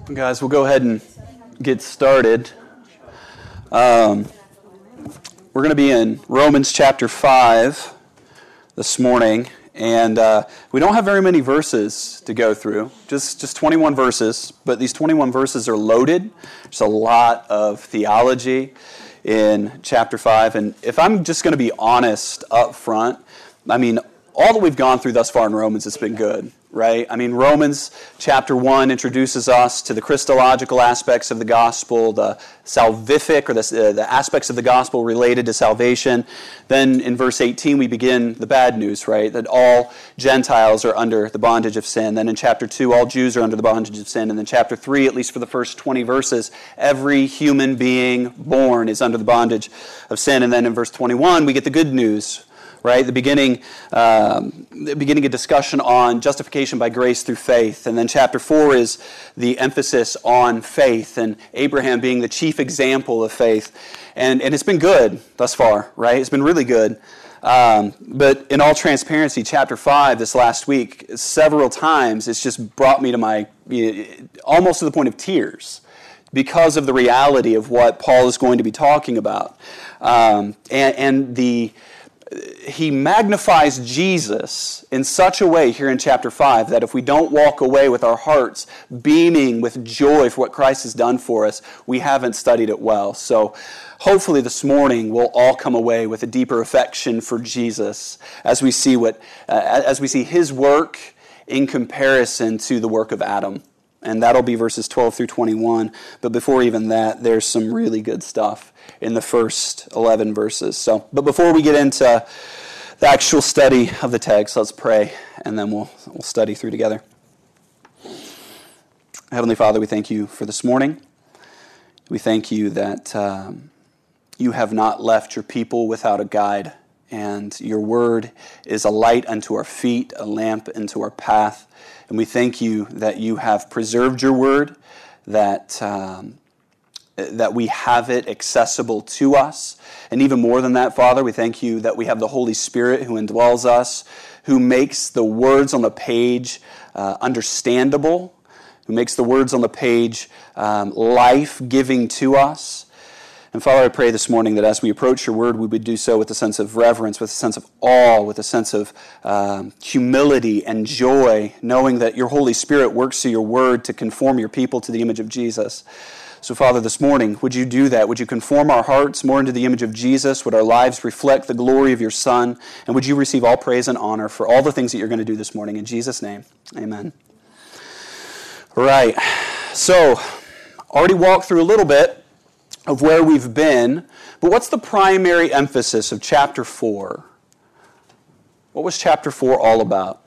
Guys, we'll go ahead and get started. We're going to be in Romans chapter 5 this morning, and we don't have very many verses to go through, just 21 verses, but these 21 verses are loaded. There's a lot of theology in chapter 5, and if I'm just going to be honest up front, I mean, all that we've gone through thus far in Romans has been good, right? I mean, Romans chapter 1 introduces us to the Christological aspects of the gospel, the salvific, or the aspects of the gospel related to salvation. Then in verse 18, we begin the bad news, right? That all Gentiles are under the bondage of sin. Then in chapter 2, all Jews are under the bondage of sin. And then chapter 3, at least for the first 20 verses, every human being born is under the bondage of sin. And then in verse 21, we get the good news, right? The beginning a discussion on justification by grace through faith. And then chapter 4 is the emphasis on faith and Abraham being the chief example of faith. And it's been good thus far, right? It's been really good. But in all transparency, chapter 5 this last week, several times, it's just brought me to almost to the point of tears because of the reality of what Paul is going to be talking about. He magnifies Jesus in such a way here in chapter 5 that if we don't walk away with our hearts beaming with joy for what Christ has done for us, we haven't studied it well. So hopefully this morning we'll all come away with a deeper affection for Jesus as we see his work in comparison to the work of Adam. And that'll be verses 12 through 21. But before even that, there's some really good stuff in the first 11 verses. But before we get into the actual study of the text, let's pray, and then we'll study through together. Heavenly Father, we thank you for this morning. We thank you that you have not left your people without a guide, and your word is a light unto our feet, a lamp unto our path. And we thank you that you have preserved your word, that we have it accessible to us. And even more than that, Father, we thank you that we have the Holy Spirit who indwells us, who makes the words on the page understandable, who makes the words on the page life-giving to us. And Father, I pray this morning that as we approach your word, we would do so with a sense of reverence, with a sense of awe, with a sense of humility and joy, knowing that your Holy Spirit works through your word to conform your people to the image of Jesus. So Father, this morning, would you do that? Would you conform our hearts more into the image of Jesus? Would our lives reflect the glory of your Son? And would you receive all praise and honor for all the things that you're going to do this morning? In Jesus' name, amen. All right, so already walked through a little bit of where we've been, but what's the primary emphasis of chapter 4? What was chapter 4 all about?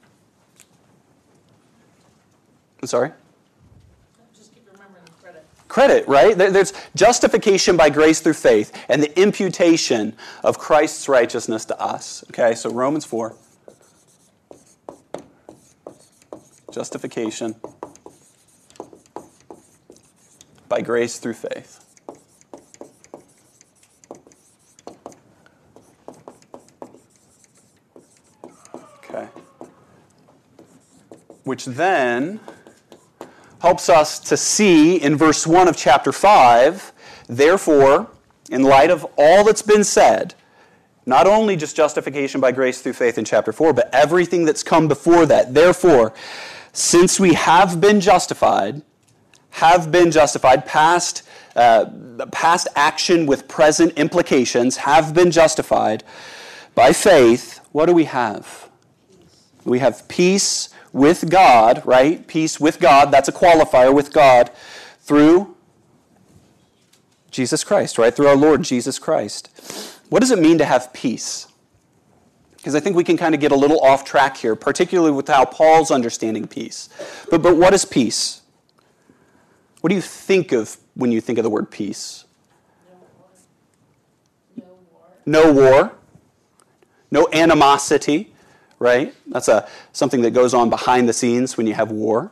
I'm sorry? Just keep remembering credit. Credit, right? There's justification by grace through faith and the imputation of Christ's righteousness to us. Okay, so Romans 4. Justification by grace through faith. Which then helps us to see in verse 1 of chapter 5, therefore, in light of all that's been said, not only just justification by grace through faith in chapter 4, but everything that's come before that. Therefore, since we have been justified, past action with present implications, have been justified by faith, what do we have? We have peace with God, right? Peace with God, that's a qualifier, with God, through Jesus Christ, right? Through our Lord Jesus Christ. What does it mean to have peace? Because I think we can kind of get a little off track here, particularly with how Paul's understanding peace. But what is peace? What do you think of when you think of the word peace? No war. No animosity. Right? That's something that goes on behind the scenes when you have war.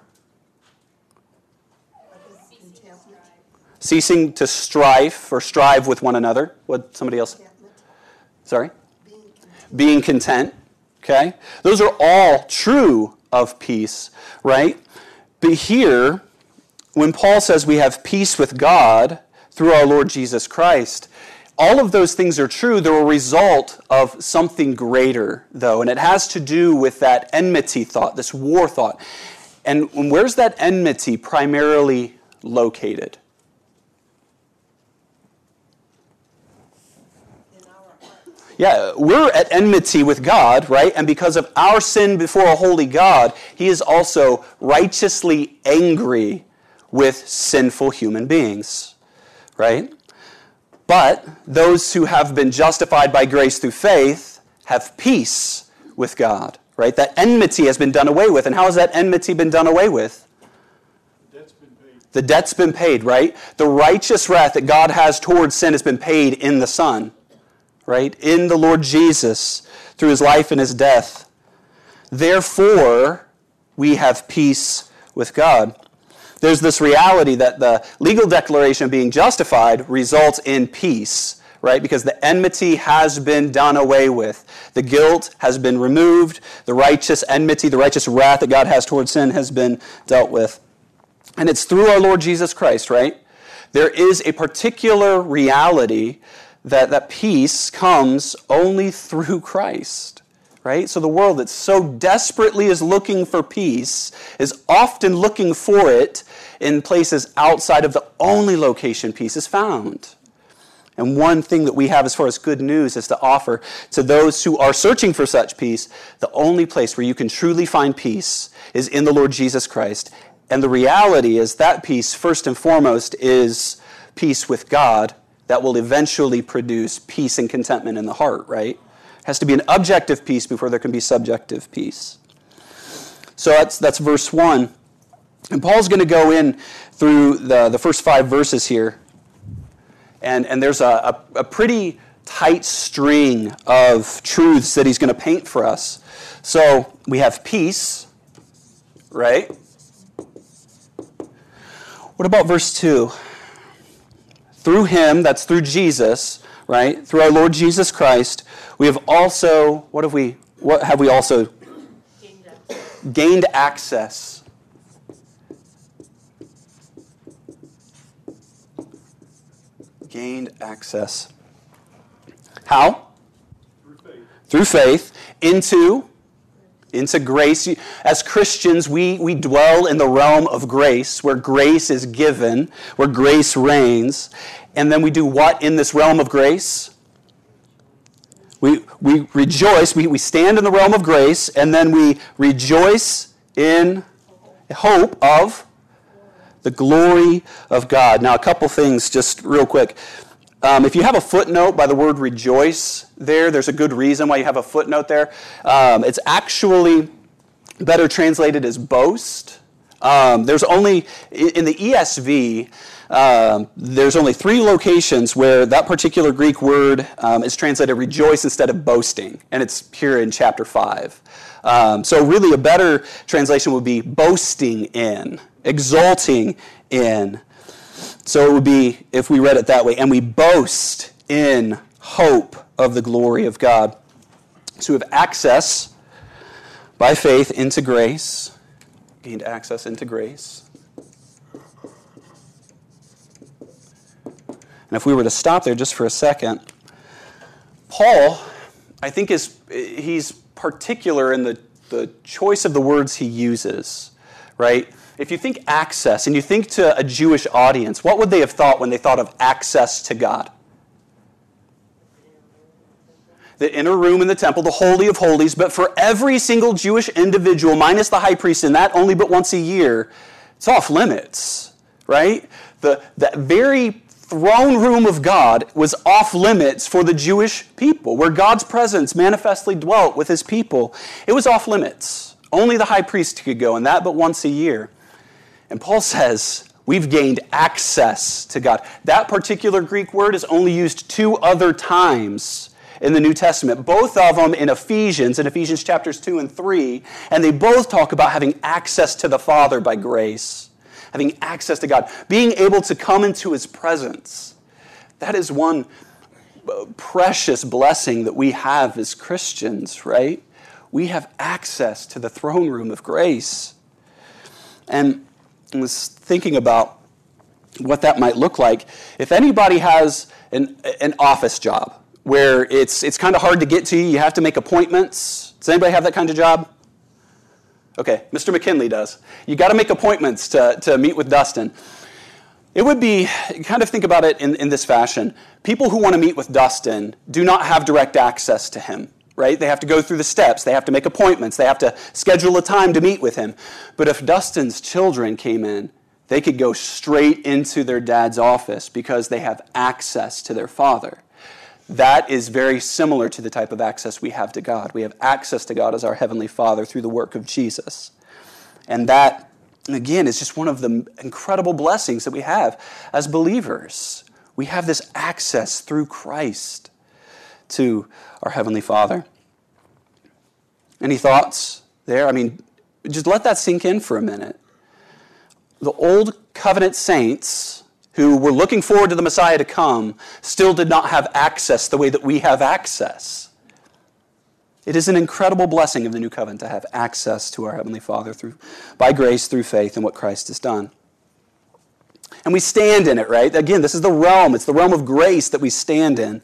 Ceasing to strive or strive with one another. What somebody else? Sorry? Being content. Okay? Those are all true of peace, right? But here, when Paul says we have peace with God through our Lord Jesus Christ, all of those things are true. They're a result of something greater, though, and it has to do with that enmity thought, this war thought. And where's that enmity primarily located? Yeah, we're at enmity with God, right? And because of our sin before a holy God, he is also righteously angry with sinful human beings, right? But those who have been justified by grace through faith have peace with God, right? That enmity has been done away with. And how has that enmity been done away with? The debt's been paid. The debt's been paid, right? The righteous wrath that God has towards sin has been paid in the Son, right? In the Lord Jesus, through his life and his death. Therefore, we have peace with God. There's this reality that the legal declaration of being justified results in peace, right? Because the enmity has been done away with. The guilt has been removed. The righteous enmity, the righteous wrath that God has towards sin has been dealt with. And it's through our Lord Jesus Christ, right? There is a particular reality that peace comes only through Christ, right? So the world that so desperately is looking for peace is often looking for it in places outside of the only location peace is found. And one thing that we have as far as good news is to offer to those who are searching for such peace, the only place where you can truly find peace is in the Lord Jesus Christ. And the reality is that peace, first and foremost, is peace with God that will eventually produce peace and contentment in the heart, right? It has to be an objective peace before there can be subjective peace. So that's verse 1. And Paul's going to go in through the first 5 verses here. And there's a pretty tight string of truths that he's going to paint for us. So we have peace, right? What about verse 2? Through him, that's through Jesus, right? Through our Lord Jesus Christ, we have also, what have we also? Gained access. Gained access. How? Through faith. Into grace. As Christians, we dwell in the realm of grace, where grace is given, where grace reigns. And then we do what in this realm of grace? We rejoice, we stand in the realm of grace, and then we rejoice in hope of the glory of God. Now, a couple things just real quick. If you have a footnote by the word rejoice there's a good reason why you have a footnote there. It's actually better translated as boast. There's only, in the ESV, there's only 3 locations where that particular Greek word is translated rejoice instead of boasting, and it's here in chapter 5. So really a better translation would be boasting in, exulting in. So it would be, if we read it that way, and we boast in hope of the glory of God. So we have access by faith into grace, gained access into grace. And if we were to stop there just for a second, Paul, I think he's particular in the choice of the words he uses, right? If you think access, and you think to a Jewish audience, what would they have thought when they thought of access to God? The inner room in the temple, the Holy of Holies, but for every single Jewish individual, minus the high priest, and that only but once a year, it's off limits, right? That very throne room of God was off limits for the Jewish people, where God's presence manifestly dwelt with his people. It was off limits. Only the high priest could go, and that but once a year. And Paul says, we've gained access to God. That particular Greek word is only used 2 other times in the New Testament, both of them in Ephesians chapters 2 and 3, and they both talk about having access to the Father by grace, having access to God, being able to come into his presence. That is one precious blessing that we have as Christians, right? We have access to the throne room of grace. And I was thinking about what that might look like. If anybody has an office job where it's kind of hard to get to you have to make appointments. Does anybody have that kind of job? Okay, Mr. McKinley does. You got to make appointments to meet with Dustin. It would be, kind of think about it in this fashion. People who want to meet with Dustin do not have direct access to him, right? They have to go through the steps. They have to make appointments. They have to schedule a time to meet with him. But if Dustin's children came in, they could go straight into their dad's office because they have access to their father. That is very similar to the type of access we have to God. We have access to God as our Heavenly Father through the work of Jesus. And that, again, is just one of the incredible blessings that we have as believers. We have this access through Christ to our Heavenly Father. Any thoughts there? I mean, just let that sink in for a minute. The old covenant saints who were looking forward to the Messiah to come still did not have access the way that we have access. It is an incredible blessing of the new covenant to have access to our Heavenly Father by grace through faith in what Christ has done. And we stand in it, right? Again, this is the realm. It's the realm of grace that we stand in.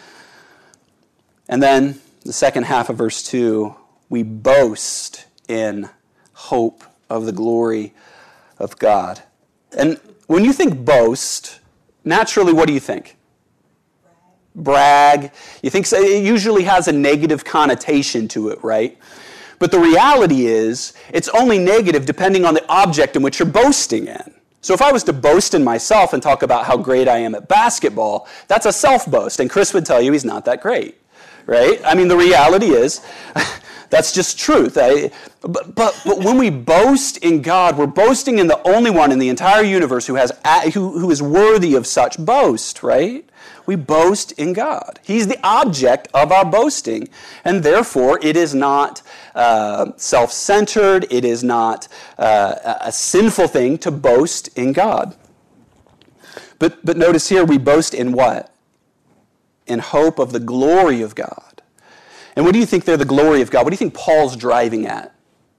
And then the second half of verse 2, we boast in hope of the glory of God. And when you think boast, naturally, what do you think? Brag. You think so? It usually has a negative connotation to it, right? But the reality is, it's only negative depending on the object in which you're boasting in. So if I was to boast in myself and talk about how great I am at basketball, that's a self-boast. And Chris would tell you he's not that great, right? I mean, the reality is, that's just truth. But when we boast in God, we're boasting in the only one in the entire universe who is worthy of such boast, right? We boast in God. He's the object of our boasting. And therefore, it is not self-centered. It is not a sinful thing to boast in God. But notice here, we boast in what? In hope of the glory of God. And what do you think they're the glory of God? What do you think Paul's driving at?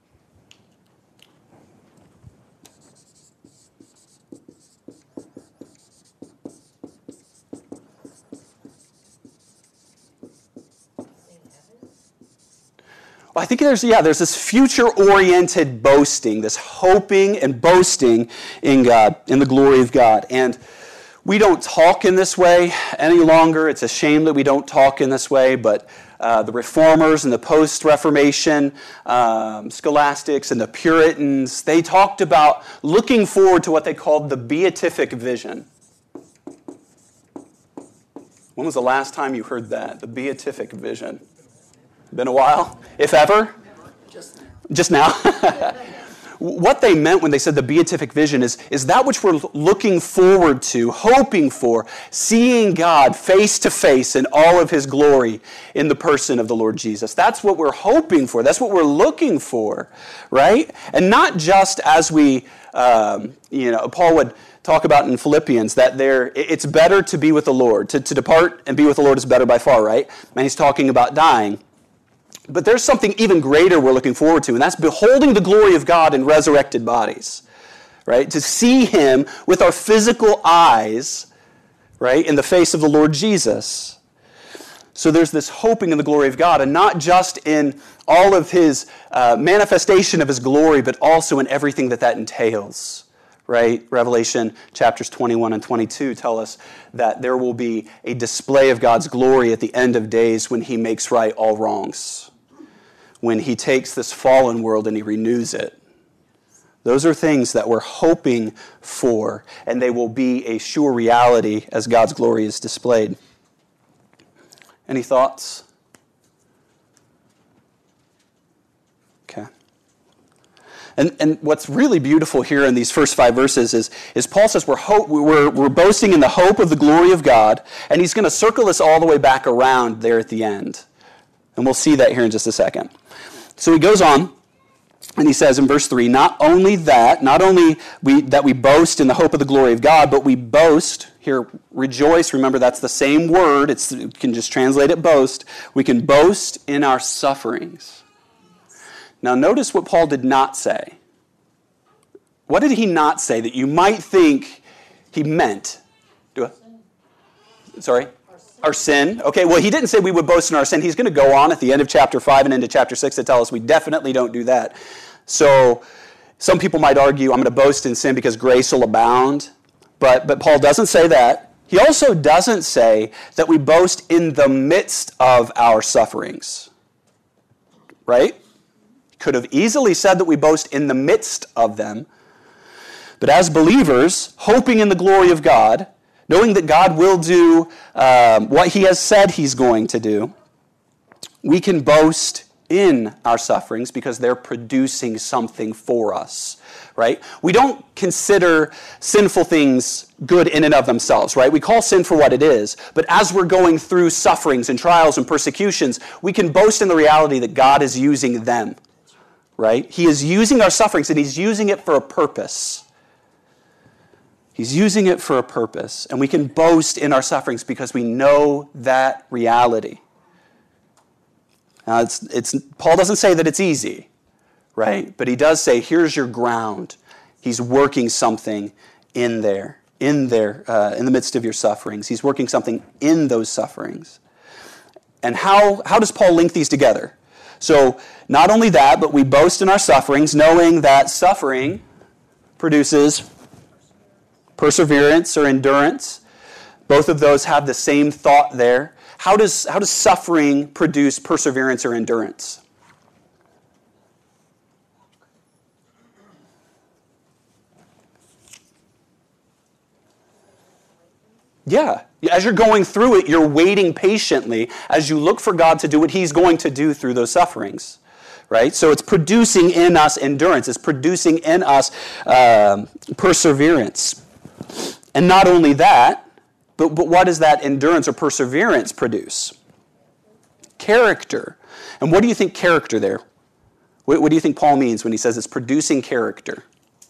Well, I think there's this future-oriented boasting, this hoping and boasting in God, in the glory of God. And we don't talk in this way any longer. It's a shame that we don't talk in this way, but the Reformers and the post-Reformation scholastics and the Puritans, they talked about looking forward to what they called the beatific vision. When was the last time you heard that? The beatific vision. Been a while, if ever? Just now. What they meant when they said the beatific vision is that which we're looking forward to, hoping for, seeing God face to face in all of His glory in the person of the Lord Jesus. That's what we're hoping for. That's what we're looking for, right? And not just as we, Paul would talk about in Philippians, that it's better to be with the Lord. To depart and be with the Lord is better by far, right? And he's talking about dying. But there's something even greater we're looking forward to, and that's beholding the glory of God in resurrected bodies, right? To see Him with our physical eyes, right, in the face of the Lord Jesus. So there's this hoping in the glory of God, and not just in all of His manifestation of His glory, but also in everything that entails, right? Revelation chapters 21 and 22 tell us that there will be a display of God's glory at the end of days when He makes right all wrongs, when He takes this fallen world and He renews it. Those are things that we're hoping for, and they will be a sure reality as God's glory is displayed. Any thoughts? Okay. And what's really beautiful here in these first 5 verses is Paul says we're boasting in the hope of the glory of God, and he's going to circle us all the way back around there at the end. And we'll see that here in just a second. So he goes on, and he says in verse 3, not only that we boast in the hope of the glory of God, but we boast, here, rejoice, remember that's the same word, you can just translate it boast, we can boast in our sufferings. Now notice what Paul did not say. What did he not say that you might think he meant? Sorry? Our sin. Okay, well, he didn't say we would boast in our sin. He's going to go on at the end of chapter 5 and into chapter 6 to tell us we definitely don't do that. So some people might argue, I'm going to boast in sin because grace will abound. But Paul doesn't say that. He also doesn't say that we boast in the midst of our sufferings. Right? He could have easily said that we boast in the midst of them. But as believers, hoping in the glory of God, knowing that God will do what he has said he's going to do, we can boast in our sufferings because they're producing something for us, right? We don't consider sinful things good in and of themselves, right? We call sin for what it is, but as we're going through sufferings and trials and persecutions, we can boast in the reality that God is using them, right? He is using our sufferings and he's using it for a purpose. He's using it for a purpose, and we can boast in our sufferings because we know that reality. Now, Paul doesn't say that it's easy, right? But he does say, here's your ground. He's working something in there, in the midst of your sufferings. He's working something in those sufferings. And how does Paul link these together? So, not only that, but we boast in our sufferings, knowing that suffering produces perseverance or endurance. Both of those have the same thought there. How does suffering produce perseverance or endurance? Yeah. As you're going through it, you're waiting patiently as you look for God to do what he's going to do through those sufferings. Right? So it's producing in us endurance. It's producing in us perseverance. And not only that, but what does that endurance or perseverance produce? Character. And what do you think character there? What do you think Paul means when he says it's producing character?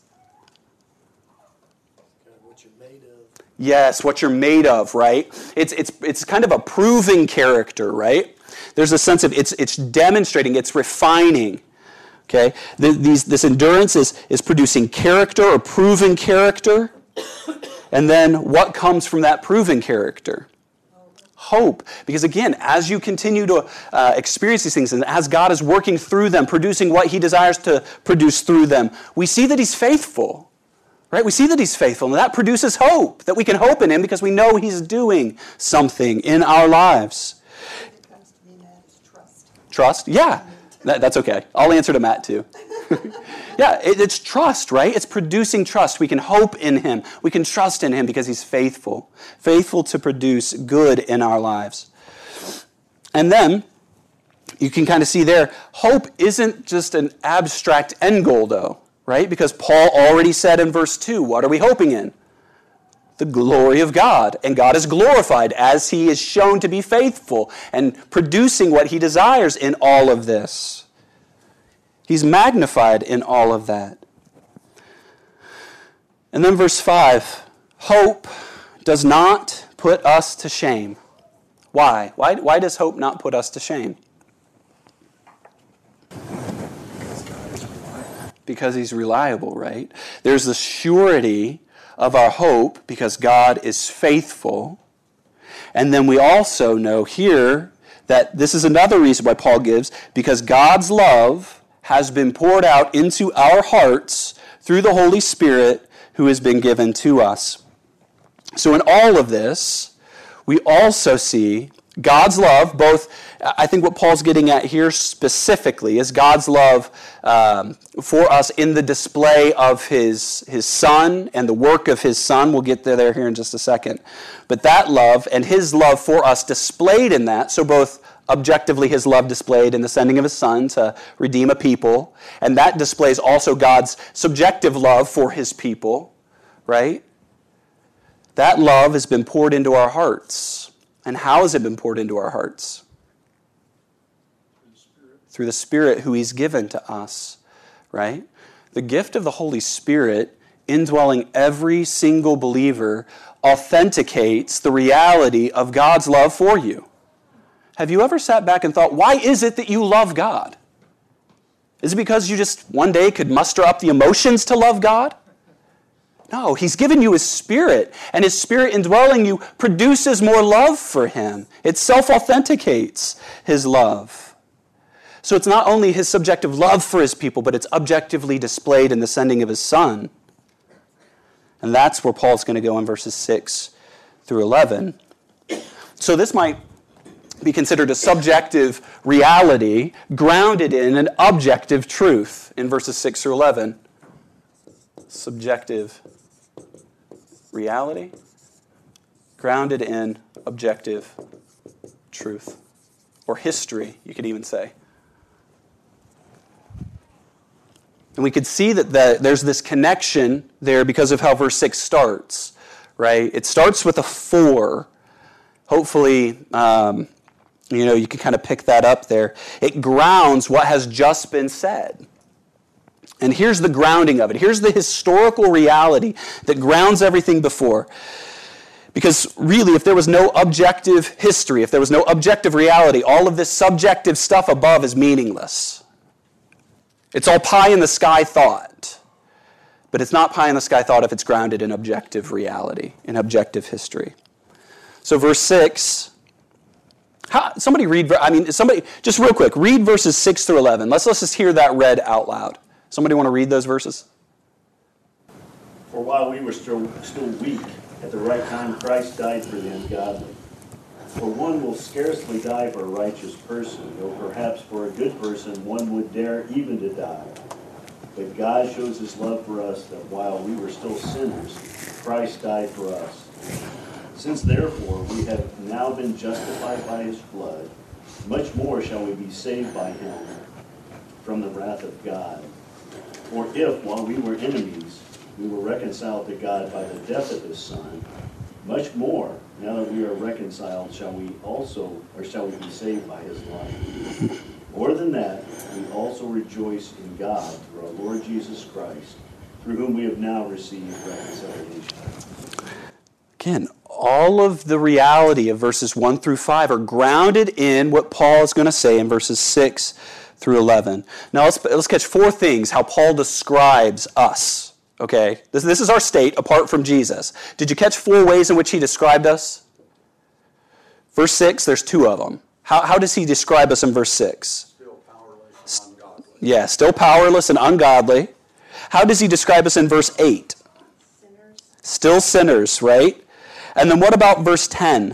What you're made of. Yes, what you're made of, right? It's kind of a proving character, right? There's a sense of it's demonstrating, it's refining. Okay? This endurance is producing character or proven character. And then what comes from that proven character? Hope. Because again, as you continue to experience these things and as God is working through them, producing what he desires to produce through them, we see that he's faithful. Right? We see that he's faithful, and that produces hope, that we can hope in him because we know he's doing something in our lives. Trust? Yeah. That's okay. I'll answer to Matt too. Yeah, it's trust, right? It's producing trust. We can hope in him. We can trust in him because he's faithful. Faithful to produce good in our lives. And then, you can kind of see there, hope isn't just an abstract end goal though, right? Because Paul already said in verse 2, what are we hoping in? The glory of God. And God is glorified as he is shown to be faithful and producing what he desires in all of this. He's magnified in all of that. And then verse 5, hope does not put us to shame. Why? Why does hope not put us to shame? Because he's reliable, right? There's the surety of our hope because God is faithful. And then we also know here that this is another reason why Paul gives, because God's love has been poured out into our hearts through the Holy Spirit who has been given to us. So in all of this, we also see God's love, both, I think what Paul's getting at here specifically is God's love for us in the display of his Son and the work of his Son. We'll get there here in just a second. But that love and his love for us displayed in that, so both objectively his love displayed in the sending of his Son to redeem a people, and that displays also God's subjective love for his people, right? That love has been poured into our hearts. And how has it been poured into our hearts? Through the Spirit who he's given to us, right? The gift of the Holy Spirit indwelling every single believer authenticates the reality of God's love for you. Have you ever sat back and thought, why is it that you love God? Is it because you just one day could muster up the emotions to love God? No, he's given you his Spirit, and his Spirit indwelling you produces more love for him. It self-authenticates his love. So it's not only his subjective love for his people, but it's objectively displayed in the sending of his Son. And that's where Paul's going to go in verses 6 through 11. So this might be considered a subjective reality grounded in an objective truth in verses 6 through 11. Subjective reality grounded in objective truth. Or history, you could even say. And we could see that there's this connection there because of how verse 6 starts, right? It starts with a 4. Hopefully, you can kind of pick that up there. It grounds what has just been said. And here's the grounding of it. Here's the historical reality that grounds everything before. Because really, if there was no objective history, if there was no objective reality, all of this subjective stuff above is meaningless. It's all pie-in-the-sky thought. But it's not pie-in-the-sky thought if it's grounded in objective reality, in objective history. So verse 6... somebody, just real quick, read verses 6 through 11. Let's just hear that read out loud. Somebody want to read those verses? For while we were still weak, at the right time Christ died for the ungodly. For one will scarcely die for a righteous person, though perhaps for a good person one would dare even to die. But God shows his love for us, that while we were still sinners, Christ died for us. Since therefore we have now been justified by his blood, much more shall we be saved by him from the wrath of God. For if, while we were enemies, we were reconciled to God by the death of his Son, much more, now that we are reconciled, shall we be saved by his life. More than that, we also rejoice in God through our Lord Jesus Christ, through whom we have now received reconciliation. Again, all of the reality of verses 1 through 5 are grounded in what Paul is going to say in verses 6 through 11. Now let's catch 4 things how Paul describes us. Okay, this is our state apart from Jesus. Did you catch 4 ways in which he described us? Verse 6, there's 2 of them. How does he describe us in verse 6? Still powerless and ungodly. Yeah, still powerless and ungodly. How does he describe us in verse 8? Sinners. Still sinners, right? And then what about verse 10?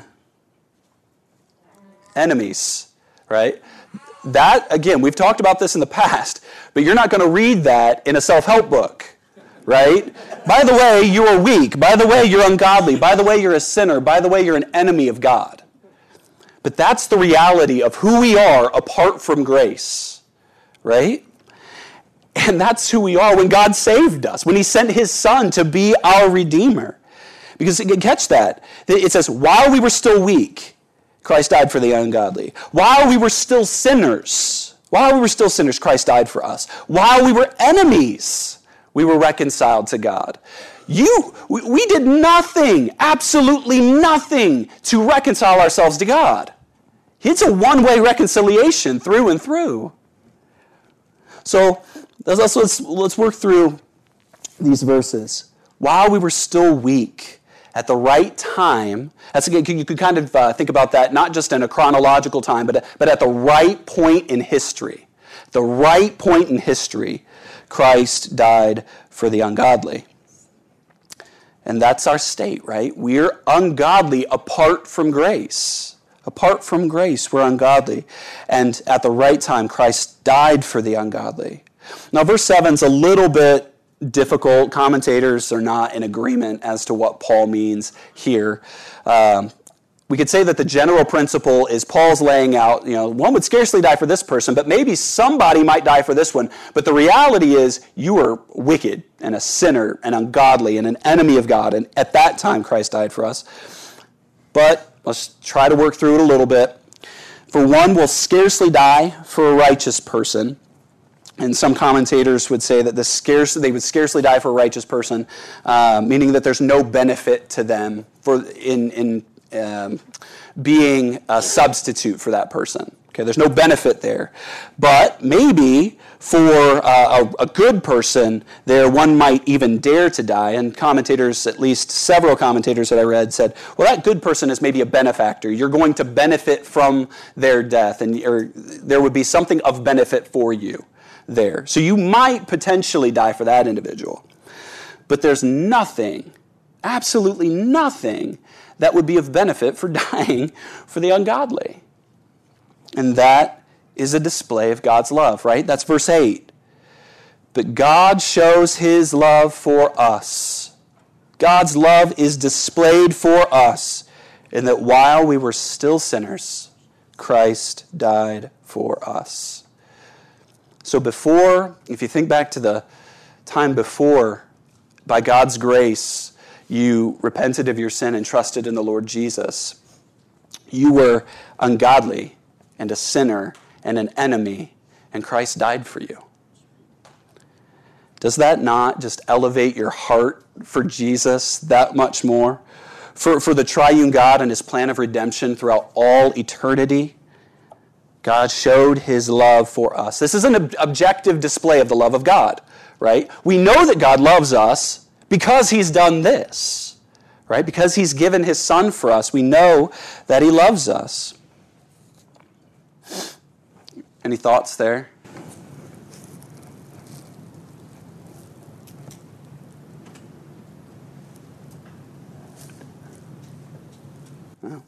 Enemies, right? That, again, we've talked about this in the past, but you're not going to read that in a self-help book, right? By the way, you are weak. By the way, you're ungodly. By the way, you're a sinner. By the way, you're an enemy of God. But that's the reality of who we are apart from grace, right? And that's who we are when God saved us, when he sent his Son to be our Redeemer. Because, catch that. It says, while we were still weak, Christ died for the ungodly. While we were still sinners, Christ died for us. While we were enemies, we were reconciled to God. We did nothing, absolutely nothing, to reconcile ourselves to God. It's a one-way reconciliation through and through. So let's work through these verses. While we were still weak, at the right time, you could kind of think about that not just in a chronological time, but at the right point in history. The right point in history, Christ died for the ungodly. And that's our state, right? We're ungodly apart from grace. Apart from grace, we're ungodly. And at the right time, Christ died for the ungodly. Now, verse 7 is a little bit difficult. Commentators are not in agreement as to what Paul means here. We could say that the general principle is Paul's laying out, one would scarcely die for this person, but maybe somebody might die for this one. But the reality is you are wicked and a sinner and ungodly and an enemy of God. And at that time, Christ died for us. But let's try to work through it a little bit. For one will scarcely die for a righteous person. And some commentators would say that they would scarcely die for a righteous person, meaning that there's no benefit to them in being a substitute for that person. Okay, there's no benefit there. But maybe for a good person, there one might even dare to die. And commentators, at least several commentators that I read, said, well, that good person is maybe a benefactor. You're going to benefit from their death, or there would be something of benefit for you there. So you might potentially die for that individual. But there's nothing, absolutely nothing, that would be of benefit for dying for the ungodly. And that is a display of God's love, right? That's verse 8. But God shows his love for us. God's love is displayed for us in that while we were still sinners, Christ died for us. So before, if you think back to the time before, by God's grace, you repented of your sin and trusted in the Lord Jesus, you were ungodly and a sinner and an enemy, and Christ died for you. Does that not just elevate your heart for Jesus that much more? For the triune God and his plan of redemption throughout all eternity? God showed his love for us. This is an objective display of the love of God, right? We know that God loves us because he's done this, right? Because he's given his son for us, we know that he loves us. Any thoughts there? No.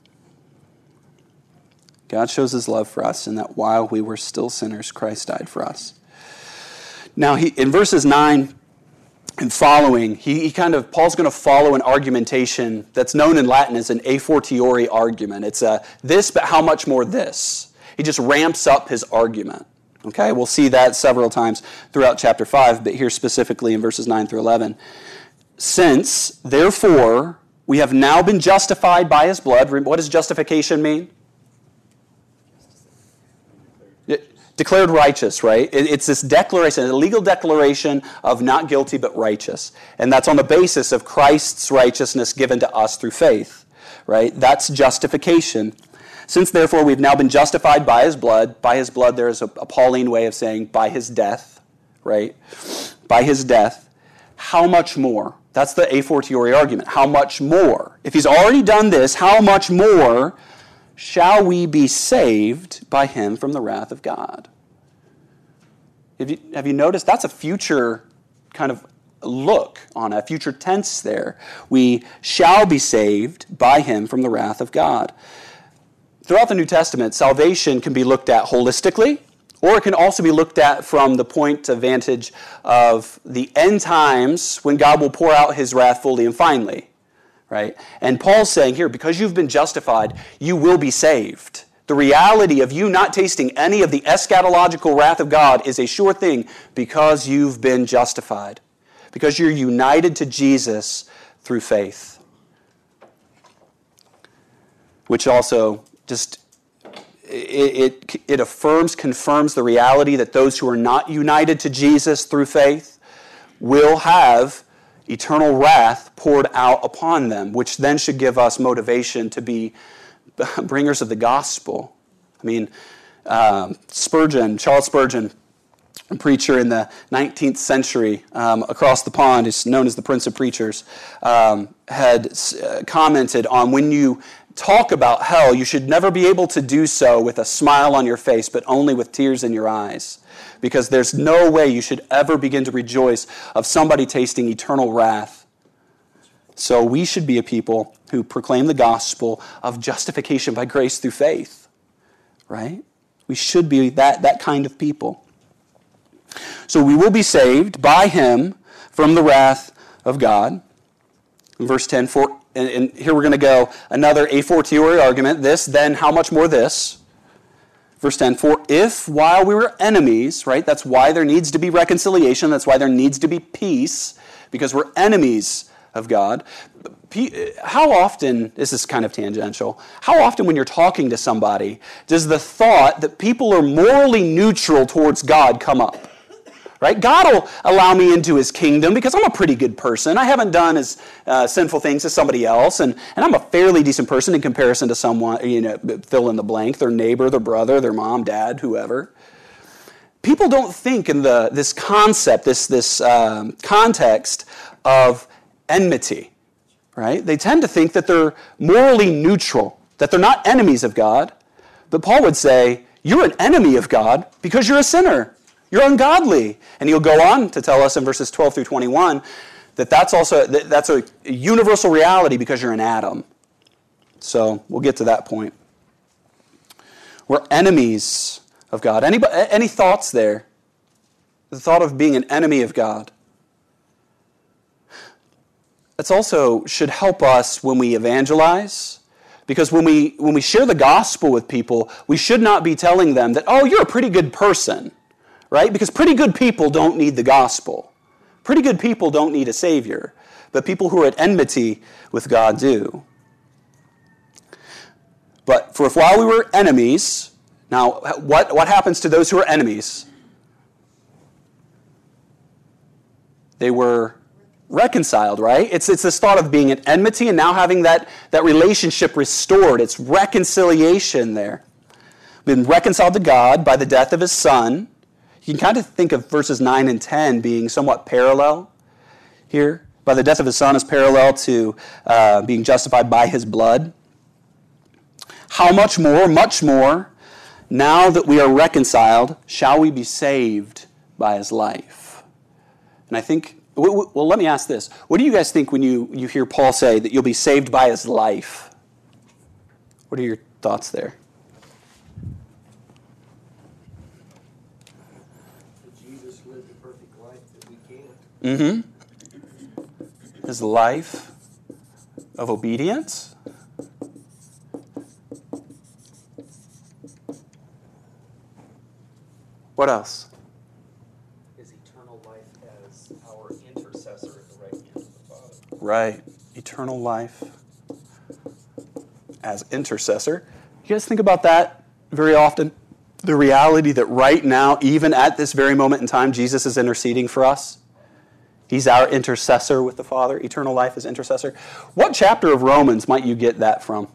God shows his love for us in that while we were still sinners, Christ died for us. Now, in verses 9 and following, Paul's going to follow an argumentation that's known in Latin as an a fortiori argument. It's a this, but how much more this? He just ramps up his argument. Okay, we'll see that several times throughout chapter 5, but here specifically in verses 9 through 11. Since, therefore, we have now been justified by his blood. What does justification mean? Declared righteous, right? It's this declaration, a legal declaration of not guilty but righteous. And that's on the basis of Christ's righteousness given to us through faith, right? That's justification. Since, therefore, we've now been justified by his blood there is a Pauline way of saying by his death, right? By his death, how much more? That's the a fortiori argument. How much more? If he's already done this, how much more shall we be saved by him from the wrath of God? Have you noticed? That's a future kind of look on a future tense there. We shall be saved by him from the wrath of God. Throughout the New Testament, salvation can be looked at holistically, or it can also be looked at from the point of vantage of the end times when God will pour out his wrath fully and finally, right? And Paul's saying here, because you've been justified, you will be saved. The reality of you not tasting any of the eschatological wrath of God is a sure thing because you've been justified, because you're united to Jesus through faith, which also just it affirms, confirms the reality that those who are not united to Jesus through faith will have eternal wrath poured out upon them, which then should give us motivation to be bringers of the gospel. I mean, Charles Spurgeon, a preacher in the 19th century across the pond, is known as the Prince of Preachers, had commented on when you talk about hell, you should never be able to do so with a smile on your face, but only with tears in your eyes. Because there's no way you should ever begin to rejoice of somebody tasting eternal wrath. So we should be a people who proclaim the gospel of justification by grace through faith. Right? We should be that kind of people. So we will be saved by him from the wrath of God. In verse 10, and here we're going to go, another a fortiori argument, this, then how much more this? Verse 10, for if while we were enemies, right, that's why there needs to be reconciliation, that's why there needs to be peace, because we're enemies of God. How often, this is kind of tangential, how often when you're talking to somebody, does the thought that people are morally neutral towards God come up? right? God will allow me into his kingdom because I'm a pretty good person. I haven't done as sinful things as somebody else, and I'm a fairly decent person in comparison to someone, fill in the blank, their neighbor, their brother, their mom, dad, whoever. People don't think in this concept, this context of enmity, right? They tend to think that they're morally neutral, that they're not enemies of God. But Paul would say, you're an enemy of God because you're a sinner. You're ungodly. And he'll go on to tell us in verses 12 through 21 that that's a universal reality because you're an Adam. So we'll get to that point. We're enemies of God. Any thoughts there? The thought of being an enemy of God. It also should help us when we evangelize, because when we share the gospel with people, we should not be telling them that, oh, you're a pretty good person, right? Because pretty good people don't need the gospel. Pretty good people don't need a Savior, but people who are at enmity with God do. But for if while we were enemies, now what happens to those who are enemies? They were reconciled, right? It's this thought of being at enmity and now having that relationship restored. It's reconciliation there. Been reconciled to God by the death of his Son. You can kind of think of verses 9 and 10 being somewhat parallel here. By the death of his Son is parallel to being justified by his blood. How much more, now that we are reconciled, shall we be saved by his life? And I think, well, let me ask this. What do you guys think when you hear Paul say that you'll be saved by his life? What are your thoughts there? Jesus lived a perfect life that we can't. His life of obedience. What else? His eternal life as our intercessor at the right hand of the Father. Right. Eternal life as intercessor. You guys think about that very often? The reality that right now, even at this very moment in time, Jesus is interceding for us. He's our intercessor with the Father. Eternal life as intercessor. What chapter of Romans might you get that from?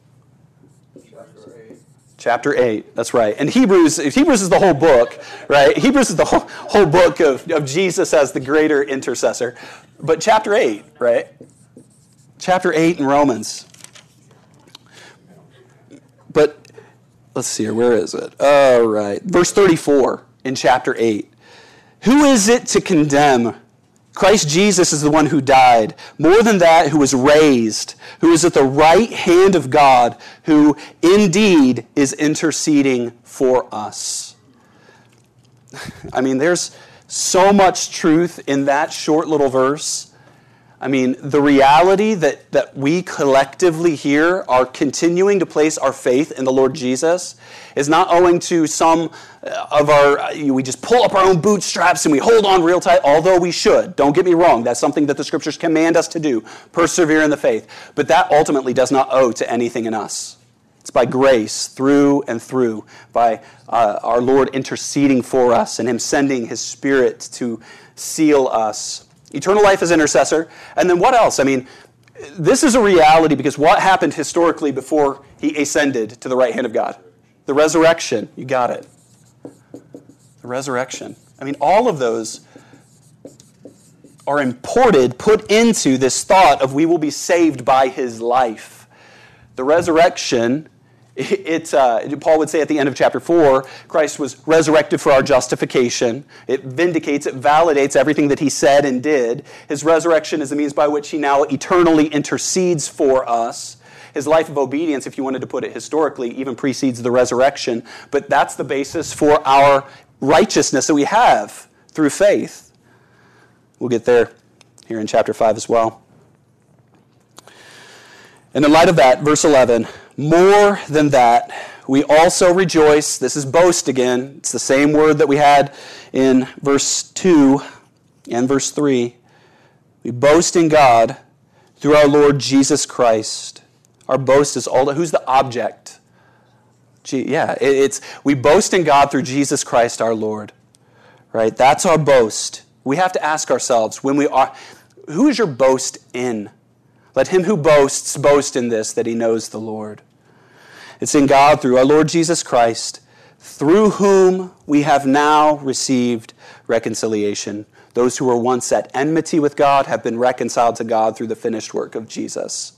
Chapter 8, that's right. And Hebrews is the whole book, right? Hebrews is the whole book of Jesus as the greater intercessor. But chapter 8, right? Chapter 8 in Romans. But, let's see here, where is it? All right. Verse 34 in chapter 8. Who is it to condemn? Christ Jesus is the one who died. More than that, who was raised, who is at the right hand of God, who indeed is interceding for us. I mean, there's so much truth in that short little verse. I mean, the reality that we collectively here are continuing to place our faith in the Lord Jesus is not owing to some of we just pull up our own bootstraps and we hold on real tight, although we should. Don't get me wrong. That's something that the Scriptures command us to do. Persevere in the faith. But that ultimately does not owe to anything in us. It's by grace, through and through, by our Lord interceding for us and him sending his Spirit to seal us. Eternal life as intercessor. And then what else? I mean, this is a reality because what happened historically before he ascended to the right hand of God? The resurrection. You got it. The resurrection. I mean, all of those are imported, put into this thought of we will be saved by his life. The resurrection, Paul would say at the end of chapter 4, Christ was resurrected for our justification. It vindicates, it validates everything that he said and did. His resurrection is the means by which he now eternally intercedes for us. His life of obedience, if you wanted to put it historically, even precedes the resurrection. But that's the basis for our righteousness that we have through faith. We'll get there here in chapter 5 as well. And in light of that, verse 11, more than that, we also rejoice. This is boast again. It's the same word that we had in verse 2 and verse 3. We boast in God through our Lord Jesus Christ. Our boast is all. Who's the object? We boast in God through Jesus Christ our Lord. right? That's our boast. We have to ask ourselves, when we are, who is your boast in? Let him who boasts boast in this, that he knows the Lord. It's in God through our Lord Jesus Christ, through whom we have now received reconciliation. Those who were once at enmity with God have been reconciled to God through the finished work of Jesus.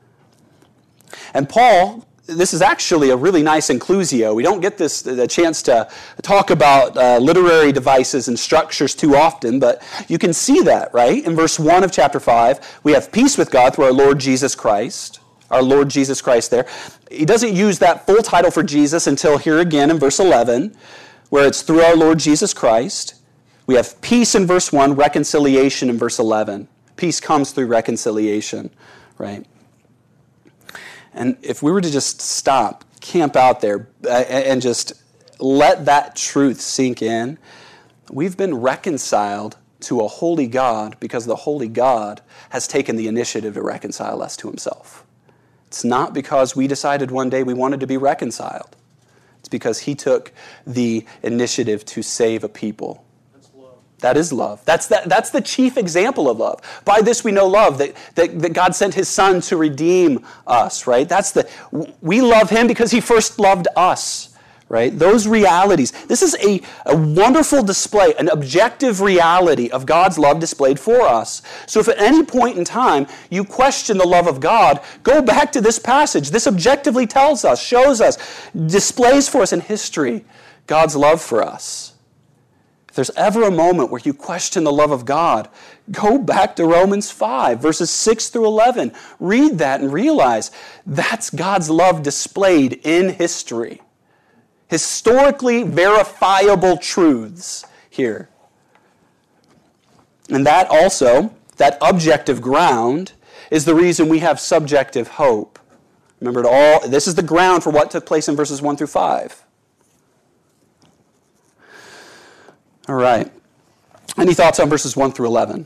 And Paul, this is actually a really nice inclusio. We don't get the chance to talk about literary devices and structures too often, but you can see that, right? In verse 1 of chapter 5, we have peace with God through our Lord Jesus Christ. Our Lord Jesus Christ there. He doesn't use that full title for Jesus until here again in verse 11, where it's through our Lord Jesus Christ. We have peace in verse 1, reconciliation in verse 11. Peace comes through reconciliation, right? And if we were to just stop, camp out there, and just let that truth sink in, we've been reconciled to a holy God because the holy God has taken the initiative to reconcile us to himself. It's not because we decided one day we wanted to be reconciled. It's because he took the initiative to save a people. That's love. That is love. That's the chief example of love. By this we know love, that God sent his Son to redeem us, right? We love him because he first loved us, right? Those realities. This is a wonderful display, an objective reality of God's love displayed for us. So if at any point in time you question the love of God, go back to this passage. This objectively tells us, shows us, displays for us in history God's love for us. If there's ever a moment where you question the love of God, go back to Romans 5, verses 6 through 11. Read that and realize that's God's love displayed in history. Historically verifiable truths here. And that also, that objective ground, is the reason we have subjective hope. Remember, this is the ground for what took place in verses 1 through 5. All right. Any thoughts on verses 1 through 11?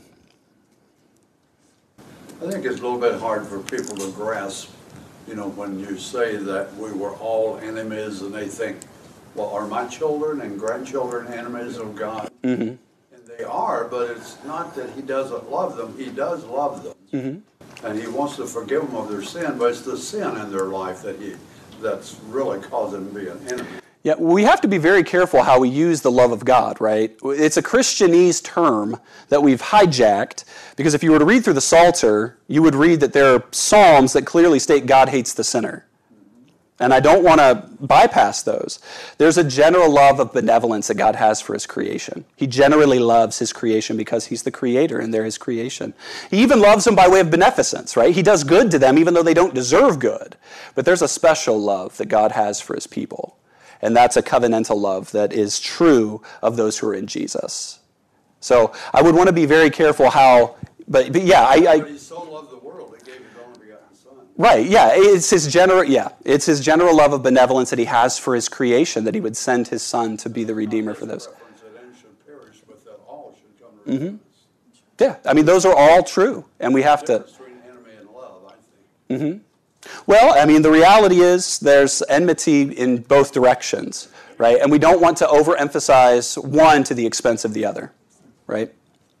I think it's a little bit hard for people to grasp, when you say that we were all enemies and they think, well, are my children and grandchildren enemies of God? Mm-hmm. And they are, but it's not that he doesn't love them. He does love them. Mm-hmm. And he wants to forgive them of their sin, but it's the sin in their life that's really causing them to be an enemy. Yeah, we have to be very careful how we use the love of God, right? It's a Christianese term that we've hijacked, because if you were to read through the Psalter, you would read that there are psalms that clearly state God hates the sinner. And I don't want to bypass those. There's a general love of benevolence that God has for his creation. He generally loves his creation because he's the creator and they're his creation. He even loves them by way of beneficence, right? He does good to them even though they don't deserve good. But there's a special love that God has for his people. And that's a covenantal love that is true of those who are in Jesus. So I would want to be very careful how, but yeah, But he so loved the world, he gave his only begotten Son. Right, yeah, it's his general love of benevolence that he has for his creation, that he would send his Son to be the Redeemer for those. That any should perish, but that all should come to repentance. Yeah, I mean, those are all true, and we have to. Between enemy and love, I think. Mm-hmm. Well, I mean, the reality is there's enmity in both directions, right? And we don't want to overemphasize one to the expense of the other, right?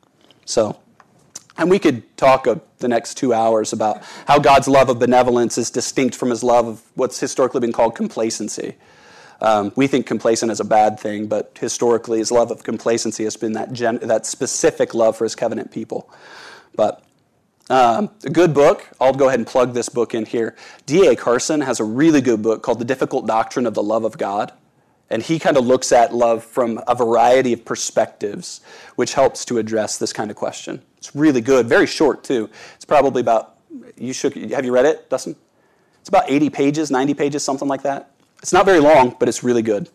So, and we could talk the next 2 hours about how God's love of benevolence is distinct from his love of what's historically been called complacency. We think complacent is a bad thing, but historically his love of complacency has been that specific love for his covenant people. But a good book, I'll go ahead and plug this book in here. D.A. Carson has a really good book called The Difficult Doctrine of the Love of God. And he kind of looks at love from a variety of perspectives, which helps to address this kind of question. It's really good, very short too. It's probably about, have you read it, Dustin? It's about 80 pages, 90 pages, something like that. It's not very long, but it's really good.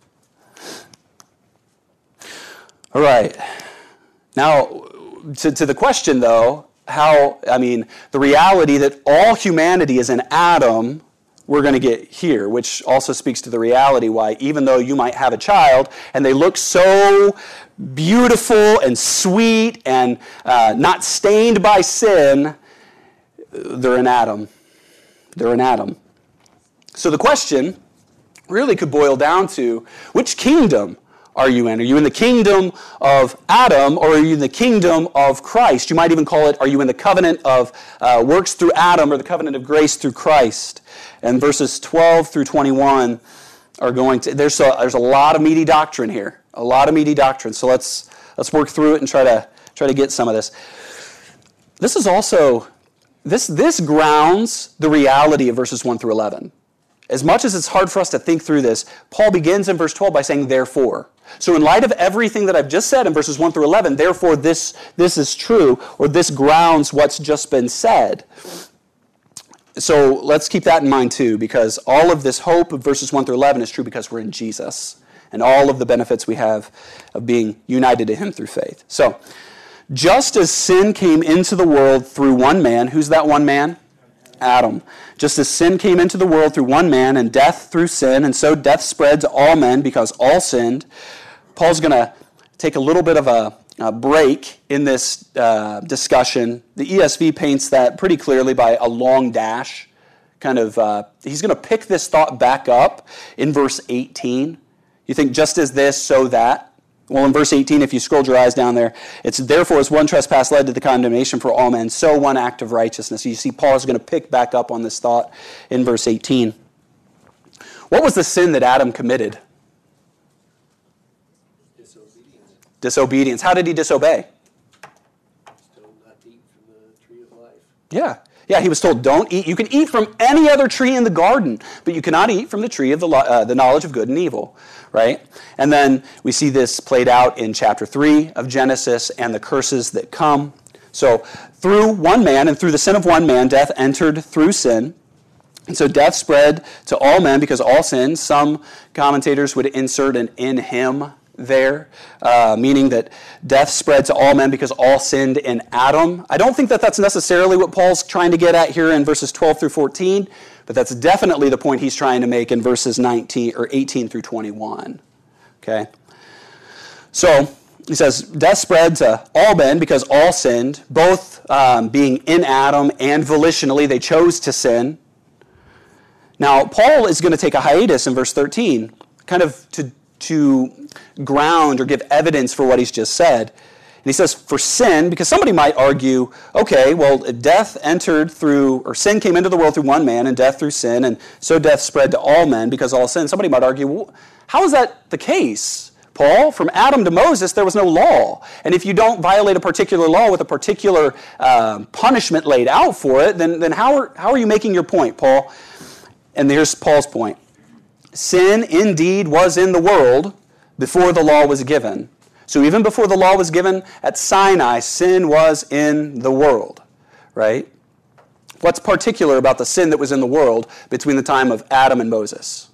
All right. Now, to the question though, the reality that all humanity is in Adam, we're going to get here, which also speaks to the reality why even though you might have a child and they look so beautiful and sweet and not stained by sin, they're in Adam. They're in Adam. So the question really could boil down to, which kingdom are you in? Are you in the kingdom of Adam, or are you in the kingdom of Christ? You might even call it, are you in the covenant of works through Adam or the covenant of grace through Christ? And verses 12 through 21 are going to, there's a lot of meaty doctrine here, a lot of meaty doctrine. So let's work through it and try to get some of this. This is also, this grounds the reality of verses 1 through 11. As much as it's hard for us to think through this, Paul begins in verse 12 by saying, therefore. So in light of everything that I've just said in verses 1 through 11, therefore this is true, or this grounds what's just been said. So let's keep that in mind too, because all of this hope of verses 1 through 11 is true because we're in Jesus, and all of the benefits we have of being united to him through faith. So, just as sin came into the world through one man, who's that one man? Adam. Just as sin came into the world through one man, and death through sin, and so death spread to all men because all sinned. Paul's going to take a little bit of a break in this discussion. The ESV paints that pretty clearly by a long dash. He's going to pick this thought back up in verse 18. You think just as this, so that. Well, in verse 18, if you scrolled your eyes down there, it's therefore as one trespass led to the condemnation for all men, so one act of righteousness. You see Paul is going to pick back up on this thought in verse 18. What was the sin that Adam committed? Disobedience. How did he disobey? Still not to eat from the tree of life. Yeah, he was told, don't eat. You can eat from any other tree in the garden, but you cannot eat from the tree of the knowledge of good and evil, right? And then we see this played out in chapter 3 of Genesis and the curses that come. So through one man and through the sin of one man, death entered through sin. And so death spread to all men because all sinned. Some commentators would insert an in him there, meaning that death spread to all men because all sinned in Adam. I don't think that that's necessarily what Paul's trying to get at here in verses 12 through 14, but that's definitely the point he's trying to make in verses 19 or 18 through 21. Okay? So, he says, death spread to all men because all sinned, both being in Adam and volitionally, they chose to sin. Now, Paul is going to take a hiatus in verse 13, kind of to ground or give evidence for what he's just said. And he says, for sin, because somebody might argue, okay, well, death entered through, or sin came into the world through one man, and death through sin, and so death spread to all men because all sin. Somebody might argue, well, how is that the case, Paul? From Adam to Moses, there was no law. And if you don't violate a particular law with a particular punishment laid out for it, then how are you making your point, Paul? And here's Paul's point. Sin indeed was in the world before the law was given. So even before the law was given at Sinai, sin was in the world, right? What's particular about the sin that was in the world between the time of Adam and Moses?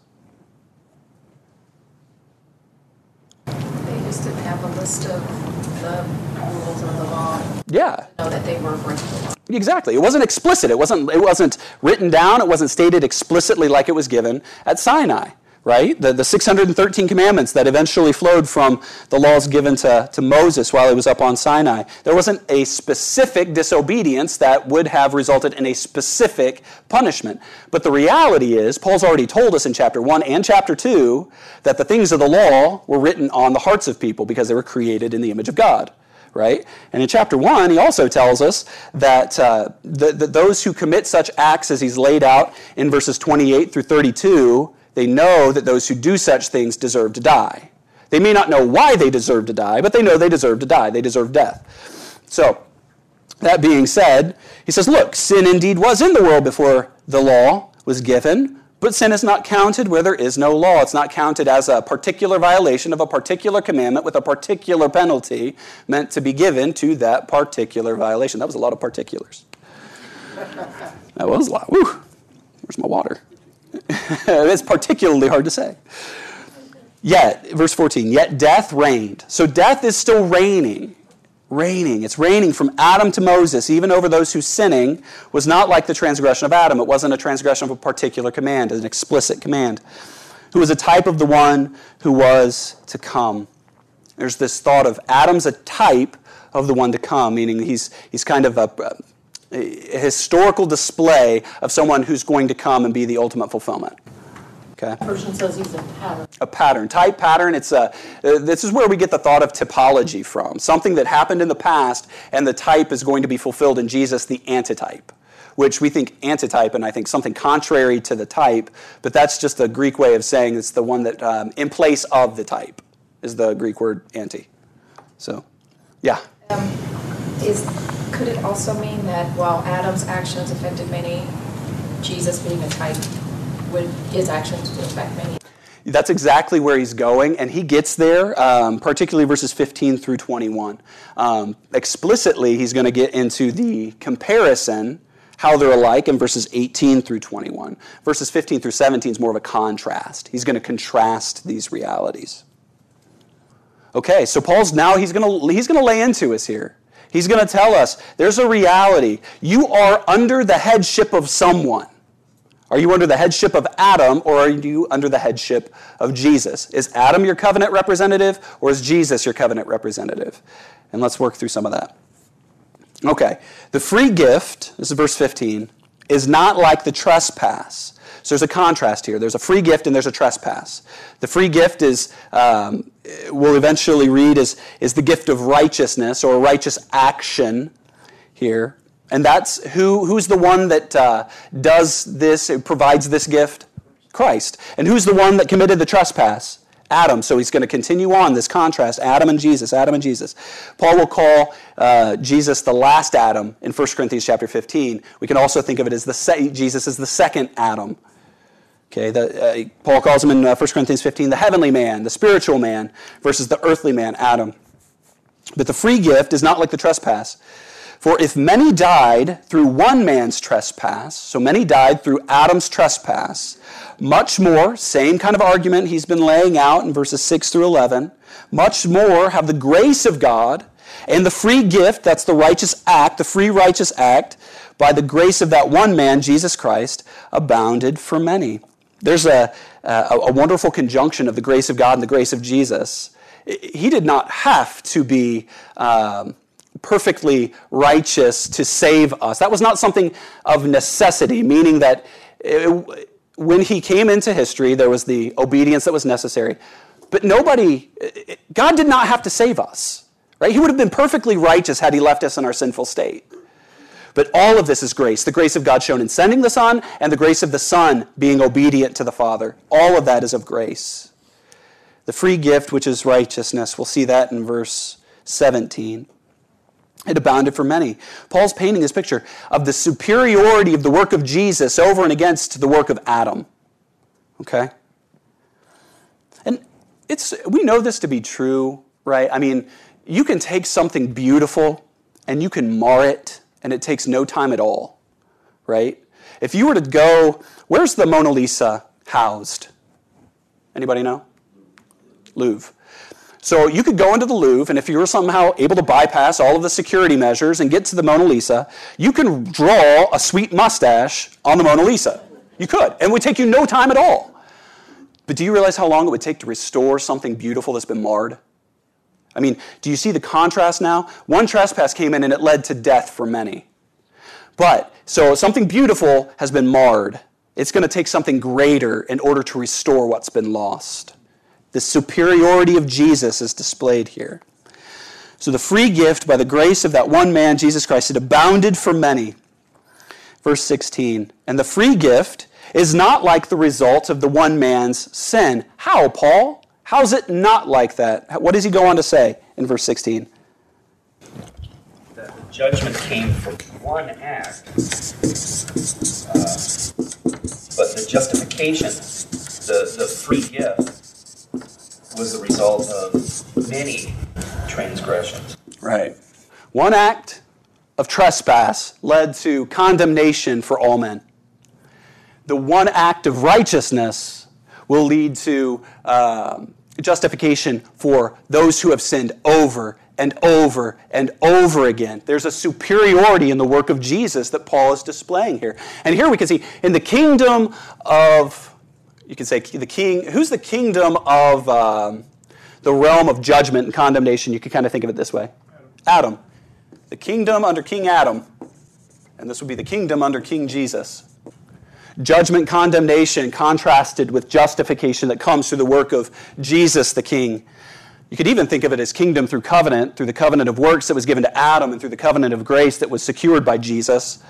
They just didn't have a list of the rules of the law. Yeah. To know that they were breaking the law. Exactly. It wasn't explicit. It wasn't written down. It wasn't stated explicitly like it was given at Sinai, right? The 613 commandments that eventually flowed from the laws given to Moses while he was up on Sinai. There wasn't a specific disobedience that would have resulted in a specific punishment. But the reality is, Paul's already told us in chapter 1 and chapter 2 that the things of the law were written on the hearts of people because they were created in the image of God. Right? And in chapter 1, he also tells us that those who commit such acts as he's laid out in verses 28 through 32, they know that those who do such things deserve to die. They may not know why they deserve to die, but they know they deserve to die. They deserve death. So, that being said, he says, look, sin indeed was in the world before the law was given, but sin is not counted where there is no law. It's not counted as a particular violation of a particular commandment with a particular penalty meant to be given to that particular violation. That was a lot of particulars. That was a lot. Woo! Where's my water? It's particularly hard to say. Yet, verse 14, yet death reigned. So death is still reigning. It's reigning from Adam to Moses, even over those whose sinning was not like the transgression of Adam. It wasn't a transgression of a particular command, an explicit command, who was a type of the one who was to come. There's this thought of Adam's a type of the one to come, meaning he's kind of a historical display of someone who's going to come and be the ultimate fulfillment. Okay? Version says he's a pattern. A pattern, type, pattern. It's this is where we get the thought of typology from. Something that happened in the past, and the type is going to be fulfilled in Jesus, the antitype, which we think antitype, and I think something contrary to the type, but that's just a Greek way of saying it's the one that in place of the type is the Greek word anti. So, yeah. Could it also mean that while Adam's actions affected many, Jesus being a type, would his actions affect many? That's exactly where he's going, and he gets there, particularly verses 15 through 21. Explicitly, he's going to get into the comparison, how they're alike, in verses 18 through 21. Verses 15 through 17 is more of a contrast. He's going to contrast these realities. Okay, so Paul's now, he's going to lay into us here. He's going to tell us, there's a reality. You are under the headship of someone. Are you under the headship of Adam, or are you under the headship of Jesus? Is Adam your covenant representative, or is Jesus your covenant representative? And let's work through some of that. Okay, the free gift, this is verse 15, is not like the trespass. So there's a contrast here. There's a free gift and there's a trespass. The free gift is, we'll eventually read, is the gift of righteousness or righteous action here. And that's who's the one that does this, provides this gift? Christ. And who's the one that committed the trespass? Adam. So he's going to continue on this contrast, Adam and Jesus, Adam and Jesus. Paul will call Jesus the last Adam in 1 Corinthians chapter 15. We can also think of it as Jesus is the second Adam. Okay, Paul calls him in 1 Corinthians 15 the heavenly man, the spiritual man, versus the earthly man, Adam. But the free gift is not like the trespass. For if many died through one man's trespass, so many died through Adam's trespass, much more, same kind of argument he's been laying out in verses 6 through 11, much more have the grace of God and the free gift, that's the righteous act, the free righteous act, by the grace of that one man, Jesus Christ, abounded for many. There's a wonderful conjunction of the grace of God and the grace of Jesus. He did not have to be perfectly righteous to save us. That was not something of necessity, meaning that when he came into history, there was the obedience that was necessary. But God did not have to save us. Right? He would have been perfectly righteous had he left us in our sinful state. But all of this is grace. The grace of God shown in sending the Son, and the grace of the Son being obedient to the Father. All of that is of grace. The free gift, which is righteousness, we'll see that in verse 17. It abounded for many. Paul's painting this picture of the superiority of the work of Jesus over and against the work of Adam. Okay? And we know this to be true, right? I mean, you can take something beautiful and you can mar it, and it takes no time at all, right? If you were to go, where's the Mona Lisa housed? Anybody know? Louvre. So you could go into the Louvre, and if you were somehow able to bypass all of the security measures and get to the Mona Lisa, you can draw a sweet mustache on the Mona Lisa. You could, and it would take you no time at all. But do you realize how long it would take to restore something beautiful that's been marred? I mean, do you see the contrast now? One trespass came in and it led to death for many. But, so something beautiful has been marred. It's going to take something greater in order to restore what's been lost. The superiority of Jesus is displayed here. So the free gift by the grace of that one man, Jesus Christ, it abounded for many. Verse 16, and the free gift is not like the result of the one man's sin. How, Paul? How's it not like that? What does he go on to say in verse 16? That the judgment came from one act, but the justification, the free gift, was the result of many transgressions. Right. One act of trespass led to condemnation for all men. The one act of righteousness will lead to justification for those who have sinned over and over and over again. There's a superiority in the work of Jesus that Paul is displaying here. And here we can see in the kingdom of, you can say the king, who's the kingdom of the realm of judgment and condemnation? You can kind of think of it this way. Adam. The kingdom under King Adam. And this would be the kingdom under King Jesus. Judgment, condemnation, contrasted with justification that comes through the work of Jesus the King. You could even think of it as kingdom through the covenant of works that was given to Adam, and through the covenant of grace that was secured by Jesus.